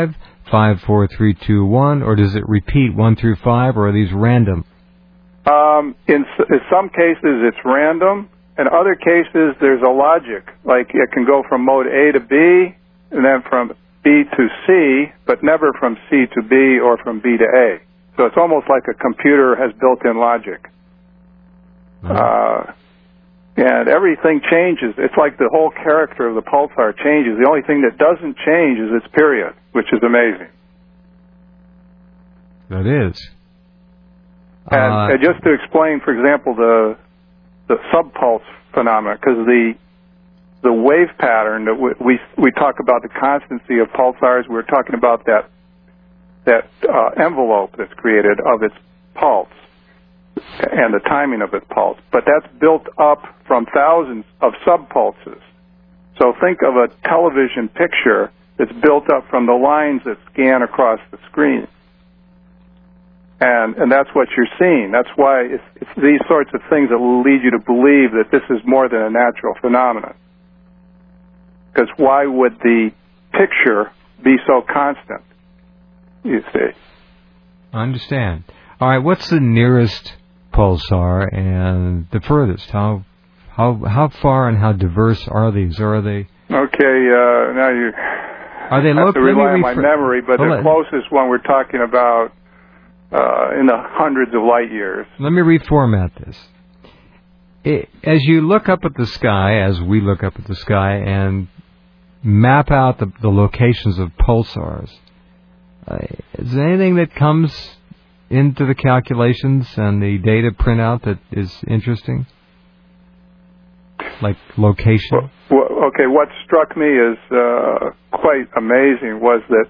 5, 4, 3, 2, 1, or does it repeat 1 through 5, or are these random? In some cases, it's random. In other cases, there's a logic. Like it can go from mode A to B, and then from B to C, but never from C to B or from B to A. So it's almost like a computer has built-in logic. And everything changes. It's like the whole character of the pulsar changes. The only thing that doesn't change is its period, which is amazing. That is. And just to explain, for example, the subpulse phenomena, because the wave pattern that we talk about, the constancy of pulsars, we're talking about that envelope that's created of its pulse and the timing of its pulse. But that's built up from thousands of subpulses. So think of a television picture that's built up from the lines that scan across the screen. And that's what you're seeing. That's why it's these sorts of things that will lead you to believe that this is more than a natural phenomenon. Because why would the picture be so constant, you see? I understand. All right, what's the nearest pulsar and the furthest? How far and how diverse are these? Or are they? Okay, now you are they have to rely on my memory, but the closest one we're talking about in the hundreds of light years. Let me reformat this. As you look up at the sky, as we look up at the sky, and map out the locations of pulsars, is there anything that comes into the calculations and the data printout that is interesting? Like location? Well, okay, what struck me as quite amazing was that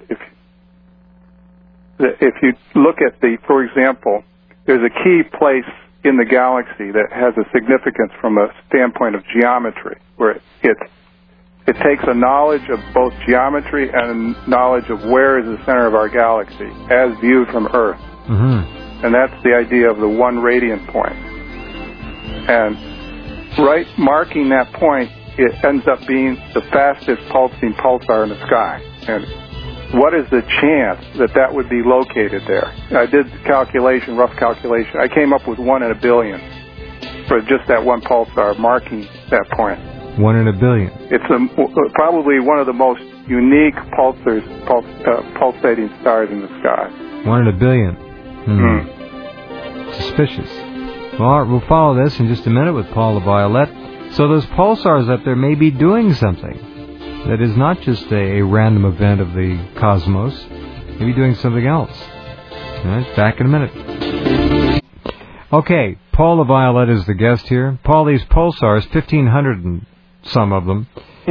if you look at for example, there's a key place in the galaxy that has a significance from a standpoint of geometry, where it takes a knowledge of both geometry and knowledge of where is the center of our galaxy as viewed from Earth. Mm-hmm. And that's the idea of the 1 radiant point. And right marking that point, it ends up being the fastest pulsing pulsar in the sky. And what is the chance that would be located there? I did rough calculation. I came up with 1 in a billion for just that one pulsar marking that point. 1 in a billion. It's probably one of the most unique pulsating stars in the sky. 1 in a billion. Suspicious. Well, we'll follow this in just a minute with Paul LaViolette. So those pulsars up there may be doing something that is not just a random event of the cosmos, maybe doing something else. All right, back in a minute. Okay, Paul LaViolette is the guest here. Paul, these pulsars, 1,500 and some of them,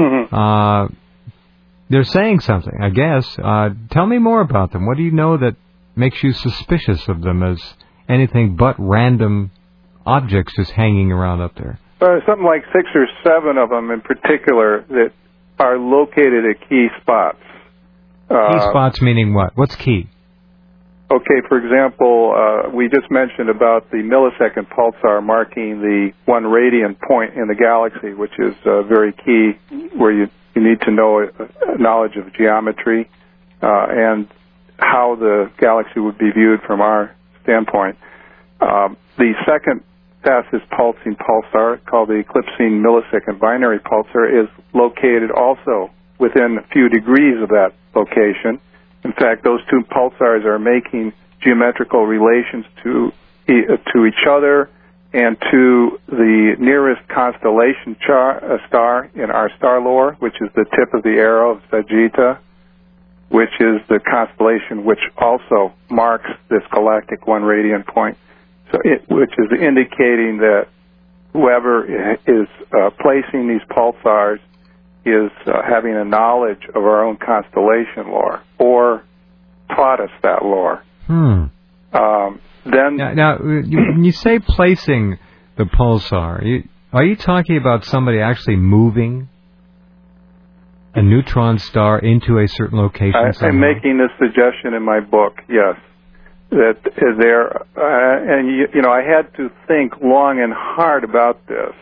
they're saying something, I guess. Tell me more about them. What do you know that makes you suspicious of them as anything but random objects just hanging around up there? Something like 6 or 7 of them in particular that are located at key spots. Key spots meaning what? What's key? Okay, for example, we just mentioned about the millisecond pulsar marking the 1 radian point in the galaxy, which is very key, where you need to know knowledge of geometry and how the galaxy would be viewed from our standpoint. The second fastest pulsing pulsar, called the eclipsing millisecond binary pulsar, is located also within a few degrees of that location. In fact, those 2 pulsars are making geometrical relations to each other and to the nearest constellation star in our star lore, which is the tip of the arrow of Sagitta, which is the constellation which also marks this galactic 1 radian point. So which is indicating that whoever is placing these pulsars is having a knowledge of our own constellation lore, or taught us that lore. Then now, when you say placing the pulsar, are you talking about somebody actually moving a neutron star into a certain location? I'm making this suggestion in my book, yes. That there, and I had to think long and hard about this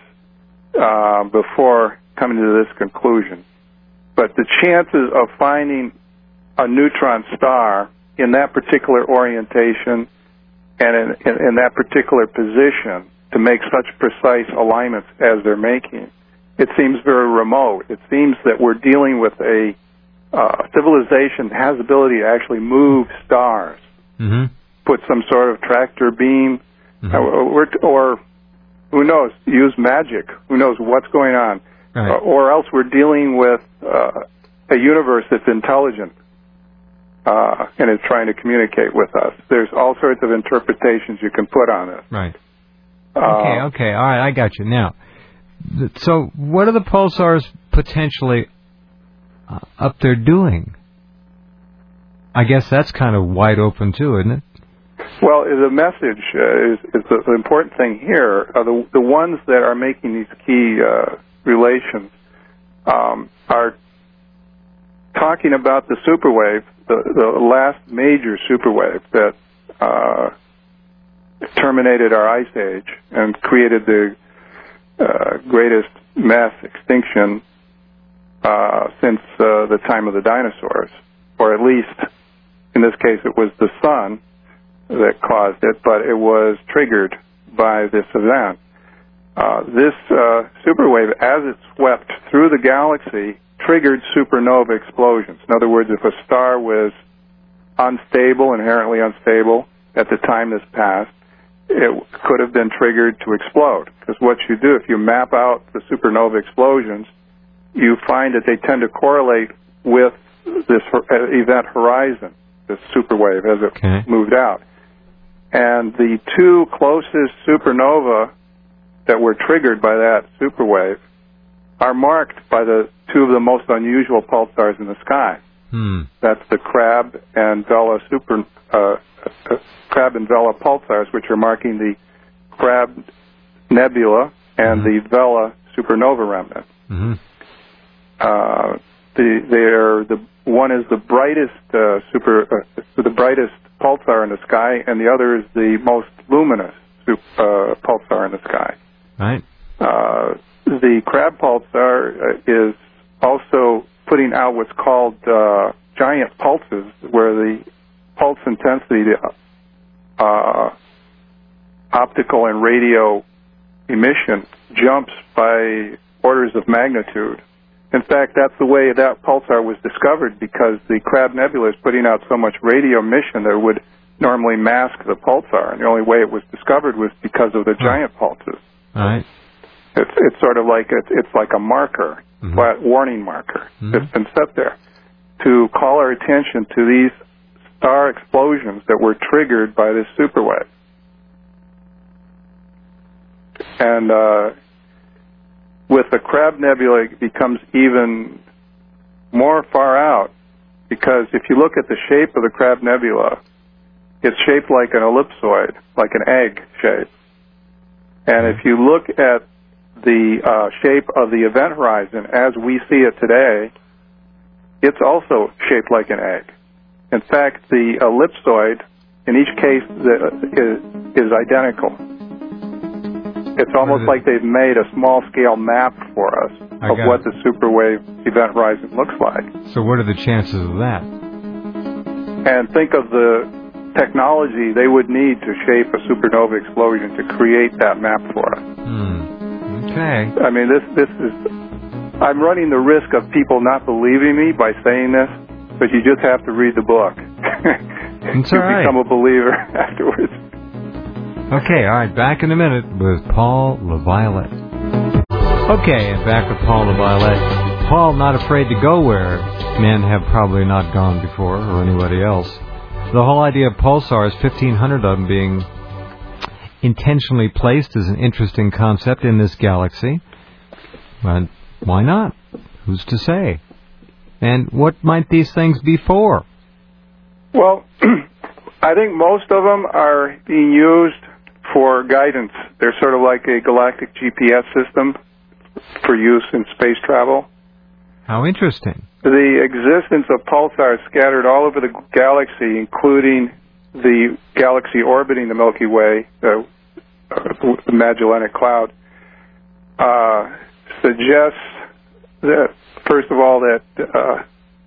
before coming to this conclusion. But the chances of finding a neutron star in that particular orientation and in that particular position to make such precise alignments as they're making. It seems very remote. It seems that we're dealing with a civilization that has the ability to actually move stars, put some sort of tractor beam, or who knows, use magic. Who knows what's going on. Right. Or else we're dealing with a universe that's intelligent and is trying to communicate with us. There's all sorts of interpretations you can put on it. Right. Okay, all right, I got you. Now, so what are the pulsars potentially up there doing? I guess that's kind of wide open too, isn't it? Well, the message is the important thing here. The ones that are making these key relations are talking about the superwave, the last major superwave that terminated our ice age and created the greatest mass extinction since the time of the dinosaurs, or at least in this case it was the sun that caused it, but it was triggered by this event. This superwave, as it swept through the galaxy, triggered supernova explosions. In other words, if a star was unstable, inherently unstable, at the time this passed, it could have been triggered to explode. Because what you do, if you map out the supernova explosions, you find that they tend to correlate with this event horizon, this superwave, as it moved out. And the two closest supernova that were triggered by that superwave are marked by the two of the most unusual pulsars in the sky. That's the Crab and Vela pulsars, which are marking the Crab Nebula and the Vela supernova remnant. One is the brightest the brightest pulsar in the sky, and the other is the most luminous pulsar in the sky. Right. The Crab pulsar is also putting out what's called giant pulses, where the pulse intensity, optical and radio emission jumps by orders of magnitude. In fact, that's the way that pulsar was discovered, because the Crab Nebula is putting out so much radio emission that it would normally mask the pulsar, and the only way it was discovered was because of the giant pulses. Right. It's sort of like it's like a marker, a warning marker that's been set there to call our attention to these star explosions that were triggered by this superwave. And with the Crab Nebula, it becomes even more far out, because if you look at the shape of the Crab Nebula, it's shaped like an ellipsoid, like an egg shape. And if you look at the shape of the event horizon as we see it today, it's also shaped like an egg. In fact, the ellipsoid, in each case, is identical. It's almost like they've made a small-scale map for us of what the superwave event horizon looks like. So what are the chances of that? And think of the technology they would need to shape a supernova explosion to create that map for us. Okay. I mean, this is... I'm running the risk of people not believing me by saying this, but you just have to read the book. It's to all right. become a believer afterwards. Okay, all right, back in a minute with Paul LaViolette. Okay, and back with Paul LaViolette. Paul, not afraid to go where men have probably not gone before, or anybody else. The whole idea of pulsars, 1,500 of them being intentionally placed, is an interesting concept in this galaxy. And why not? Who's to say? And what might these things be for? Well, I think most of them are being used for guidance. They're sort of like a galactic GPS system for use in space travel. How interesting. The existence of pulsars scattered all over the galaxy, including the galaxy orbiting the Milky Way, the Magellanic Cloud, suggests that, first of all, that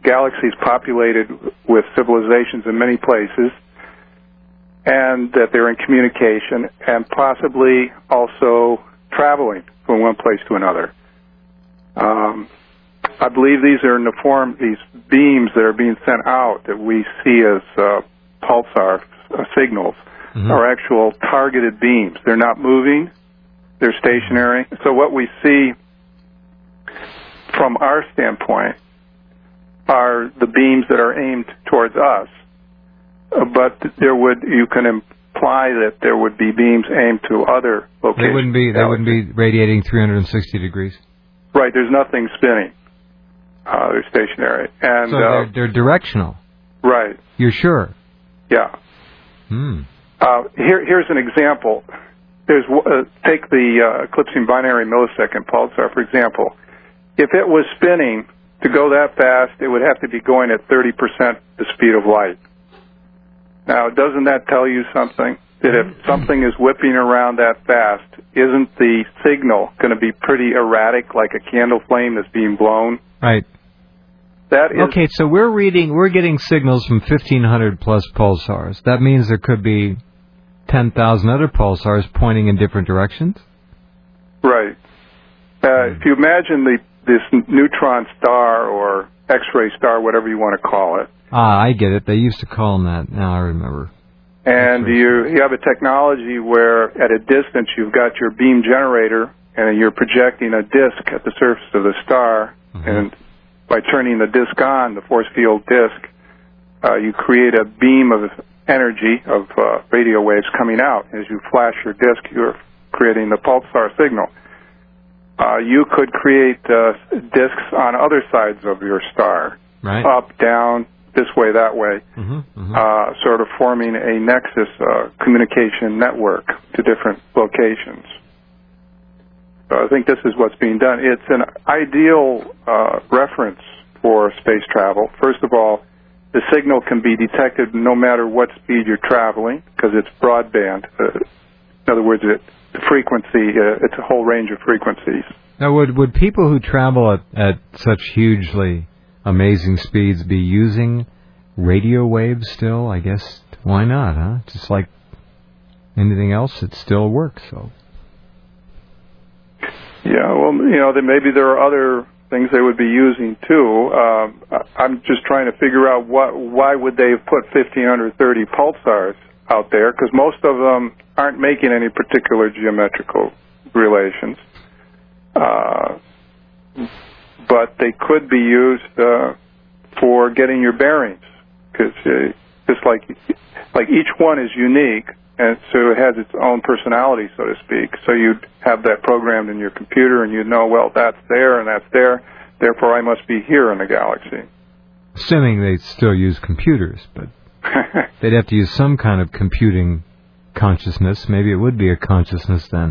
galaxy is populated with civilizations in many places, and that they're in communication and possibly also traveling from one place to another. I believe these are in the form, these beams that are being sent out that we see as pulsar signals are actual targeted beams. They're not moving, they're stationary. So what we see from our standpoint are the beams that are aimed towards us, but you can imply that there would be beams aimed to other locations. They wouldn't be radiating 360 degrees. Right, there's nothing spinning. They're stationary. And so they're directional. Right. You're sure? Yeah. Here's an example. Take the eclipsing binary millisecond pulsar, for example. If it was spinning, to go that fast, it would have to be going at 30% the speed of light. Now, doesn't that tell you something? That if something is whipping around that fast, isn't the signal going to be pretty erratic, like a candle flame that's being blown? Right. Okay, so we're getting signals from 1,500 plus pulsars. That means there could be 10,000 other pulsars pointing in different directions? Right. If you imagine this neutron star or X-ray star, whatever you want to call it. I get it. They used to call them that. Now I remember. And you have a technology where at a distance you've got your beam generator and you're projecting a disk at the surface of the star, and by turning the disk on, the force field disk, you create a beam of energy of radio waves coming out. As you flash your disk, you're creating the pulsar signal. You could create disks on other sides of your star, right. Up, down, this way, that way, sort of forming a nexus communication network to different locations. So I think this is what's being done. It's an ideal reference for space travel. First of all, the signal can be detected no matter what speed you're traveling because it's broadband. In other words, the frequency, it's a whole range of frequencies. Now, would people who travel at such hugely amazing speeds be using radio waves still? I guess, why not, huh? Just like anything else, it still works, so... Yeah, well, maybe there are other things they would be using too. I'm just trying to figure out why would they have put 1,530 pulsars out there, because most of them aren't making any particular geometrical relations. But they could be used for getting your bearings, because just like each one is unique, and so it has its own personality, so to speak. So you'd have that programmed in your computer, and you'd know, well, that's there and that's there, therefore I must be here in the galaxy. Assuming they still use computers, but they'd have to use some kind of computing consciousness. Maybe it would be a consciousness then.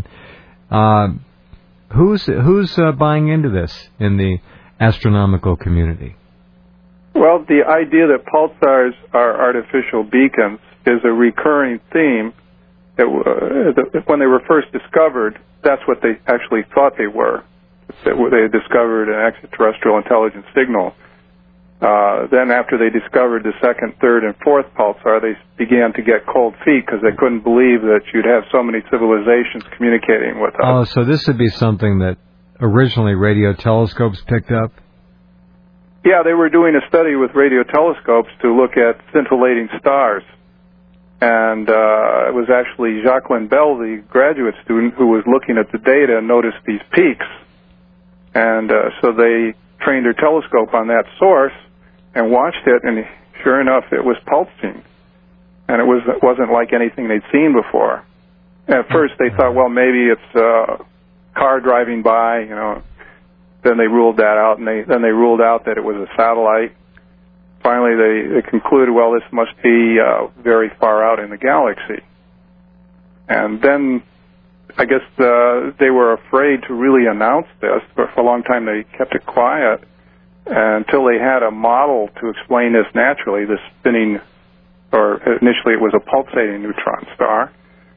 Who's buying into this in the astronomical community? Well, the idea that pulsars are artificial beacons is a recurring theme. That when they were first discovered, that's what they actually thought they were. That they had discovered an extraterrestrial intelligence signal. Then after they discovered the second, third, and fourth pulsar, they began to get cold feet because they couldn't believe that you'd have so many civilizations communicating with us. Oh, so this would be something that originally radio telescopes picked up? Yeah, they were doing a study with radio telescopes to look at scintillating stars. And it was actually Jacqueline Bell, the graduate student, who was looking at the data and noticed these peaks. And so they trained their telescope on that source and watched it, and sure enough, it was pulsing. And it wasn't like anything they'd seen before. At first, they thought, well, maybe it's a car driving by, Then they ruled that out, and then they ruled out that it was a satellite. Finally, they concluded, well, this must be very far out in the galaxy. And then I guess they were afraid to really announce this, but for a long time they kept it quiet until they had a model to explain this naturally, the spinning, or initially it was a pulsating neutron star.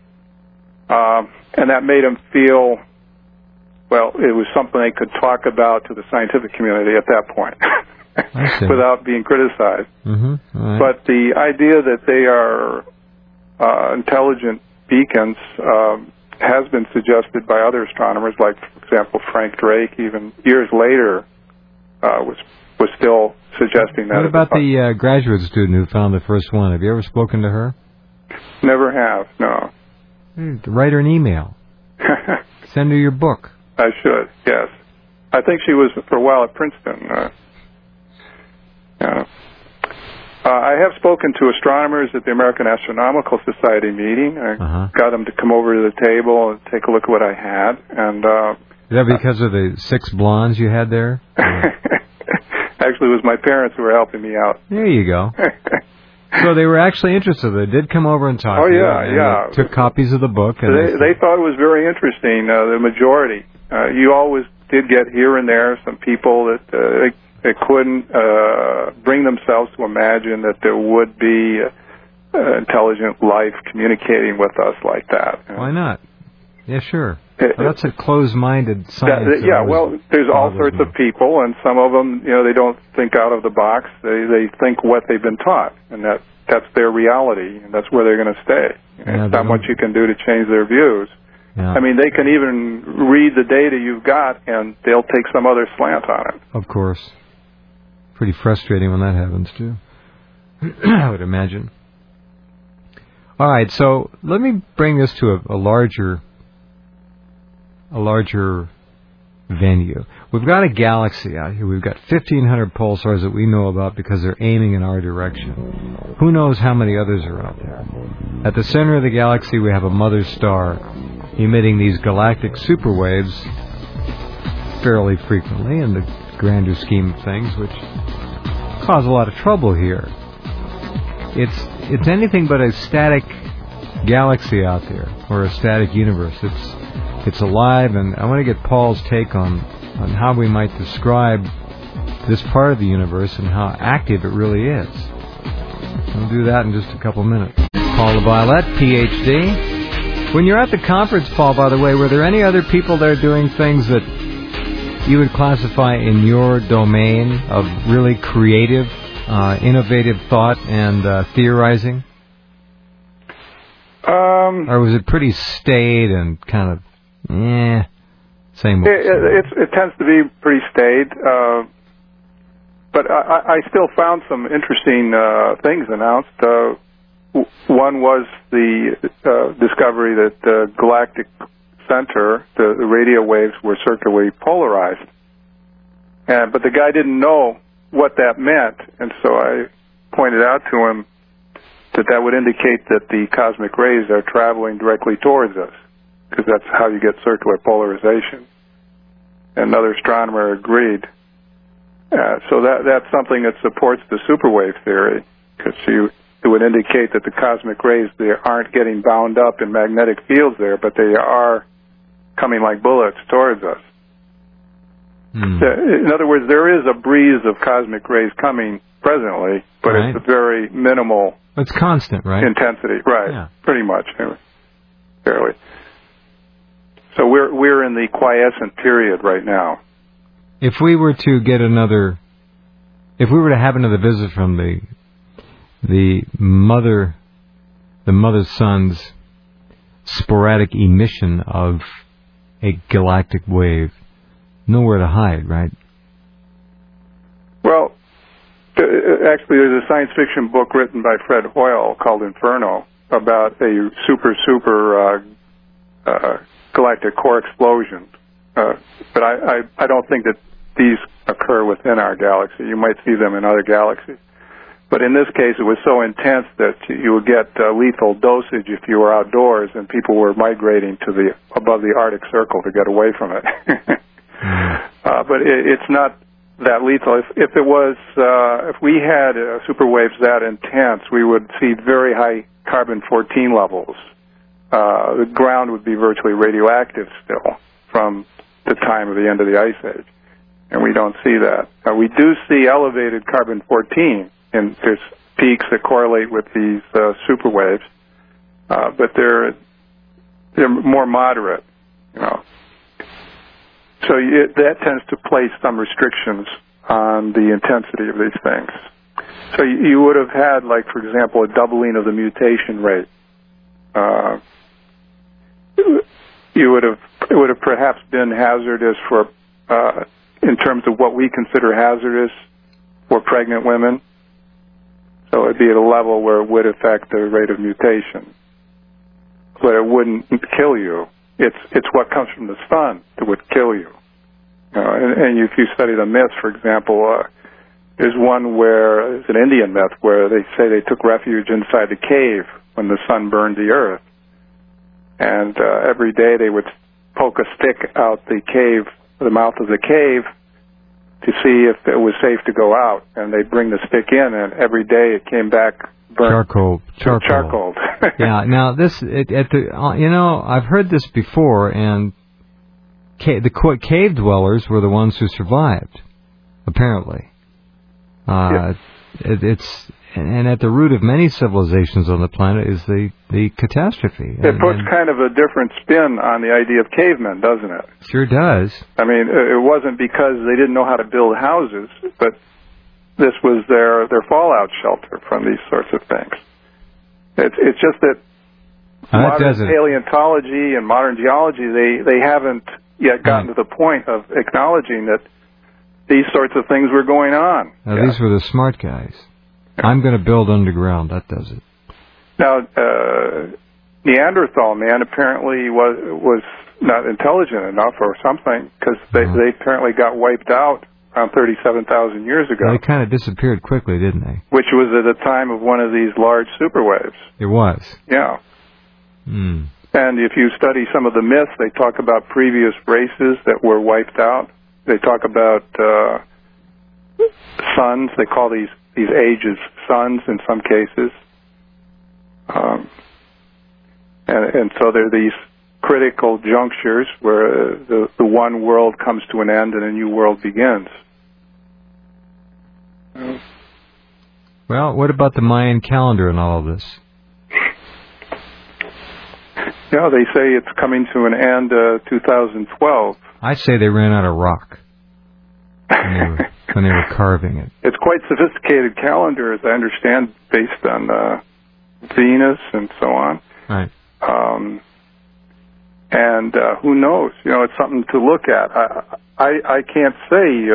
And that made them feel, well, it was something they could talk about to the scientific community at that point. without being criticized. Mm-hmm. Right. But the idea that they are intelligent beacons has been suggested by other astronomers, like, for example, Frank Drake, even years later, was still suggesting that. What about the graduate student who found the first one? Have you ever spoken to her? Never have, no. Write her an email. Send her your book. I should, yes. I think she was for a while at Princeton. I have spoken to astronomers at the American Astronomical Society meeting. I got them to come over to the table and take a look at what I had. And is that because of the 6 blondes you had there? Actually, it was my parents who were helping me out. There you go. So they were actually interested. They did come over and talk to you. Yeah. They took copies of the book. And they thought it was very interesting, the majority. You always did get here and there some people that they couldn't bring themselves to imagine that there would be intelligent life communicating with us like that. Why not? Yeah, sure. Well, that's a closed-minded science. There's all sorts of people, and some of them, they don't think out of the box. They think what they've been taught, and that's their reality, and that's where they're going to stay. It's not much you can do to change their views. Yeah. I mean, they can even read the data you've got, and they'll take some other slant on it. Of course. Pretty frustrating when that happens, too. I would imagine. All right, so let me bring this to a larger venue. We've got a galaxy out here. We've got 1,500 pulsars that we know about because they're aiming in our direction. Who knows how many others are out there? At the center of the galaxy, we have a mother star emitting these galactic superwaves fairly frequently in the grander scheme of things, which cause a lot of trouble here. It's anything but a static galaxy out there, or a static universe. It's alive, and I want to get Paul's take on how we might describe this part of the universe and how active it really is. We'll do that in just a couple minutes. Paul LaViolette, Ph.D. When you're at the conference, Paul, by the way, were there any other people there doing things that you would classify in your domain of really creative, innovative thought and theorizing? Or was it pretty staid and kind of, same old? It tends to be pretty staid, but I still found some interesting things announced. One was the discovery that the galactic center, the radio waves, were circularly polarized. But the guy didn't know what that meant, and so I pointed out to him that would indicate that the cosmic rays are traveling directly towards us, because that's how you get circular polarization. And another astronomer agreed. So that's something that supports the superwave theory, because it would indicate that the cosmic rays, they aren't getting bound up in magnetic fields there, but they are coming like bullets towards us. In other words, there is a breeze of cosmic rays coming presently, but it's a very minimal. It's constant, right? Intensity, right? Yeah. Pretty much, fairly. So we're in the quiescent period right now. If we were to have another visit from the mother sun's sporadic emission of a galactic wave, nowhere to hide, right? Well, actually, there's a science fiction book written by Fred Hoyle called Inferno about a super galactic core explosion. But I don't think that these occur within our galaxy. You might see them in other galaxies. But in this case, it was so intense that you would get lethal dosage if you were outdoors, and people were migrating to above the Arctic Circle to get away from it. But it's not that lethal. If we had superwaves that intense, we would see very high carbon-14 levels. The ground would be virtually radioactive still from the time of the end of the Ice Age, and we don't see that. We do see elevated carbon-14, and there's peaks that correlate with these superwaves, but they're more moderate, So that tends to place some restrictions on the intensity of these things. So you would have had, like, for example, a doubling of the mutation rate. It would have perhaps been hazardous for, in terms of what we consider hazardous for pregnant women. So it would be at a level where it would affect the rate of mutation. But it wouldn't kill you. It's what comes from the sun that would kill you. And if you study the myths, for example, there's one where it's an Indian myth where they say they took refuge inside the cave when the sun burned the earth. And every day they would poke a stick out the cave, the mouth of the cave, to see if it was safe to go out. And they'd bring the stick in, and every day it came back burnt. Charcoal. Yeah. Now I've heard this before, and the cave dwellers were the ones who survived, apparently. And at the root of many civilizations on the planet is the catastrophe. It puts kind of a different spin on the idea of cavemen, doesn't it? Sure does. I mean, it wasn't because they didn't know how to build houses, but this was their fallout shelter from these sorts of things. It's just that modern paleontology and modern geology, they haven't yet gotten to the point of acknowledging that these sorts of things were going on. Now, these were the smart guys. I'm going to build underground. That does it. Now, Neanderthal man apparently was not intelligent enough or something, because they apparently got wiped out around 37,000 years ago. They kind of disappeared quickly, didn't they? Which was at the time of one of these large superwaves. It was. Yeah. And if you study some of the myths, they talk about previous races that were wiped out. They talk about suns. They call these ages suns in some cases. And so there are these critical junctures where the one world comes to an end and a new world begins. Well, what about the Mayan calendar and all of this? Yeah, they say it's coming to an end 2012. I'd say they ran out of rock when they were carving it. It's quite sophisticated calendar, as I understand, based on Venus and so on. Right. And who knows? It's something to look at. I can't say,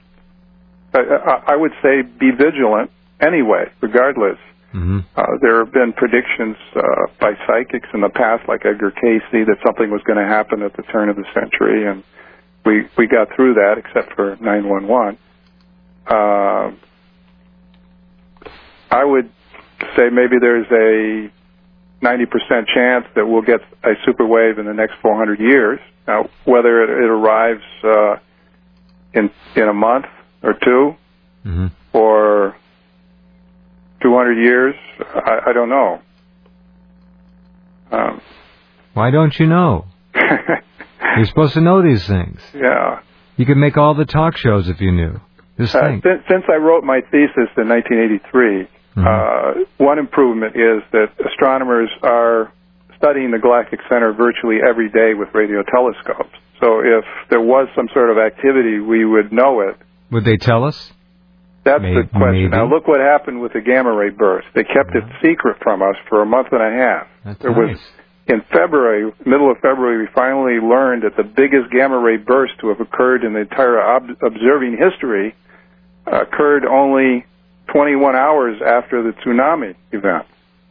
I would say be vigilant anyway, regardless. Mm-hmm. There have been predictions by psychics in the past, like Edgar Cayce, that something was going to happen at the turn of the century, and we got through that, except for 9/11. I would say maybe there's a 90% chance that we'll get a superwave in the next 400 years. Now, whether it arrives in a month or two, or 200 years, I don't know. Why don't you know? You're supposed to know these things. Yeah. You could make all the talk shows if you knew. Just think. Since I wrote my thesis in 1983, one improvement is that astronomers are studying the galactic center virtually every day with radio telescopes. So if there was some sort of activity, we would know it. Would they tell us? That's the question. Maybe. Now, look what happened with the gamma ray burst. They kept it secret from us for a month and a half. That's nice. In February, middle of February, we finally learned that the biggest gamma ray burst to have occurred in the entire observing history occurred only 21 hours after the tsunami event.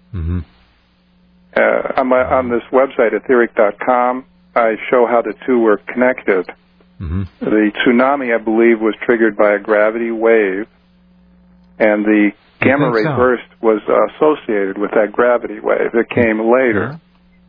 On this website, etheric.com, I show how the two were connected. The tsunami, I believe, was triggered by a gravity wave, and the gamma ray burst was associated with that gravity wave. It came later.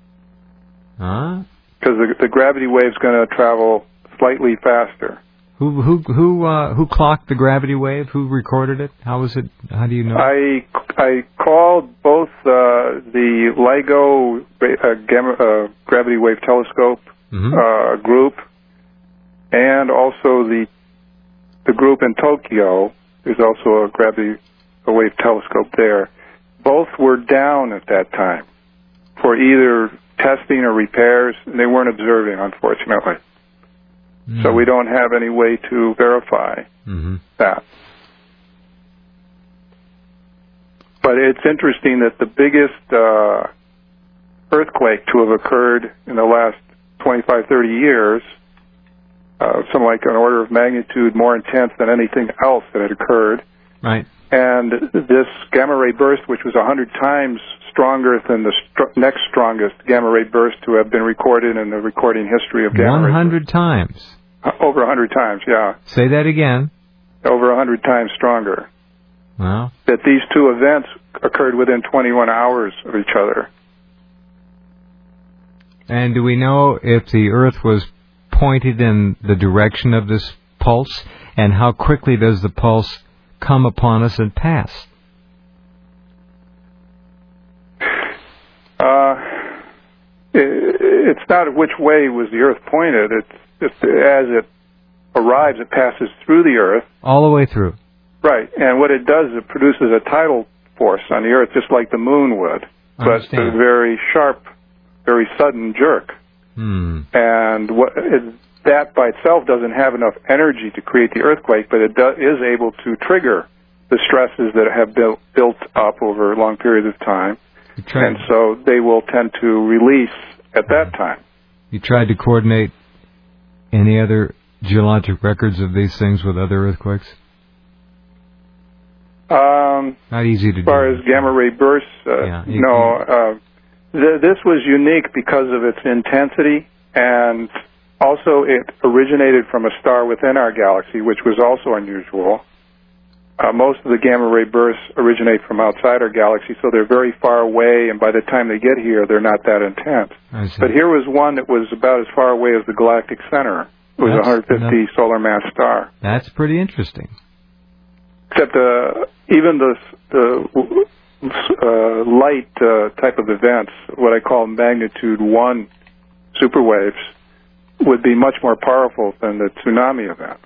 Because the gravity wave's going to travel slightly faster. Who clocked the gravity wave? Who recorded it? How was it? How do you know? I called both the LIGO gravity wave telescope group, and also the group in Tokyo. There's also a gravity wave telescope there. Both were down at that time for either testing or repairs. They weren't observing, unfortunately. So we don't have any way to verify that. But it's interesting that the biggest earthquake to have occurred in the last 25, 30 years, something like an order of magnitude more intense than anything else that had occurred. Right. And this gamma ray burst, which was 100 times stronger than the next strongest gamma ray burst to have been recorded in the recording history of gamma ray. 100 times? Over 100 times, yeah. Say that again. Over 100 times stronger. Wow. That these two events occurred within 21 hours of each other. And do we know if the Earth was pointed in the direction of this pulse? And how quickly does the pulse come upon us and pass? It's not which way was the Earth pointed. It's as it arrives, it passes through the Earth. All the way through. Right. And what it does, it produces a tidal force on the Earth, just like the Moon would. But a very sharp, very sudden jerk. And that by itself doesn't have enough energy to create the earthquake, but it is able to trigger the stresses that have built up over long periods of time. And so they will tend to release at that time. You tried to coordinate any other geologic records of these things with other earthquakes? Not easy to do. As far as gamma ray bursts, no. This was unique because of its intensity, and also it originated from a star within our galaxy, which was also unusual. Most of the gamma ray bursts originate from outside our galaxy, so they're very far away, and by the time they get here, they're not that intense. But here was one that was about as far away as the galactic center. It was a 150 solar mass star. That's pretty interesting. Except even the light type of events, what I call magnitude 1 superwaves, would be much more powerful than the tsunami event.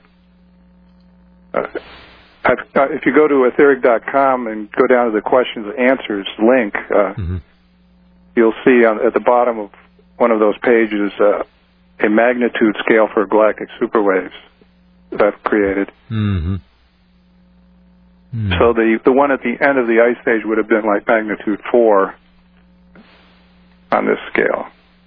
If you go to etheric.com and go down to the questions and answers link, you'll see at the bottom of one of those pages a magnitude scale for galactic superwaves that I've created. So the one at the end of the ice age would have been like magnitude 4 on this scale.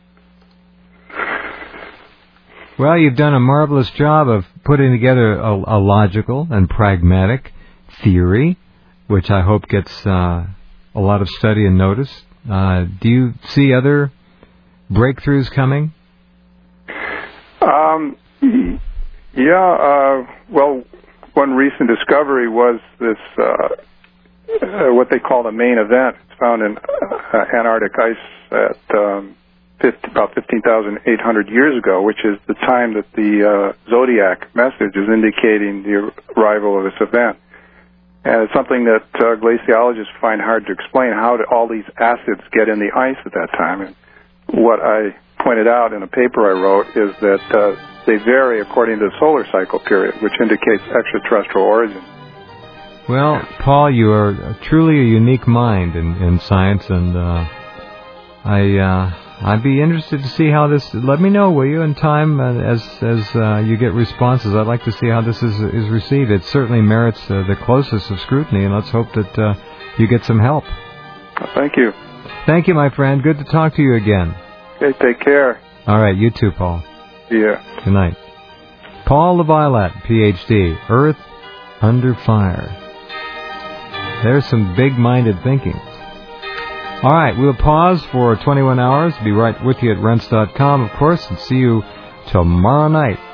Well, you've done a marvelous job of putting together a logical and pragmatic theory, which I hope gets a lot of study and notice. Do you see other breakthroughs coming? Well, one recent discovery was this, what they call the main event. It's found in Antarctic ice at about 15,800 years ago, which is the time that the Zodiac message is indicating the arrival of this event. And it's something that glaciologists find hard to explain. How did all these acids get in the ice at that time? And what I pointed out in a paper I wrote is that they vary according to the solar cycle period, which indicates extraterrestrial origin. Well, Paul, you are truly a unique mind in science, and I'd be interested to see how this. Let me know, will you, in time as you get responses. I'd like to see how this is received. It certainly merits the closest of scrutiny, and let's hope that you get some help. Thank you. Thank you, my friend. Good to talk to you again. Okay, take care. All right, you too, Paul. See ya. Good night. Paul LaViolette, Ph.D., Earth Under Fire. There's some big-minded thinking. All right, we'll pause for 21 hours. Be right with you at rense.com, of course, and see you tomorrow night.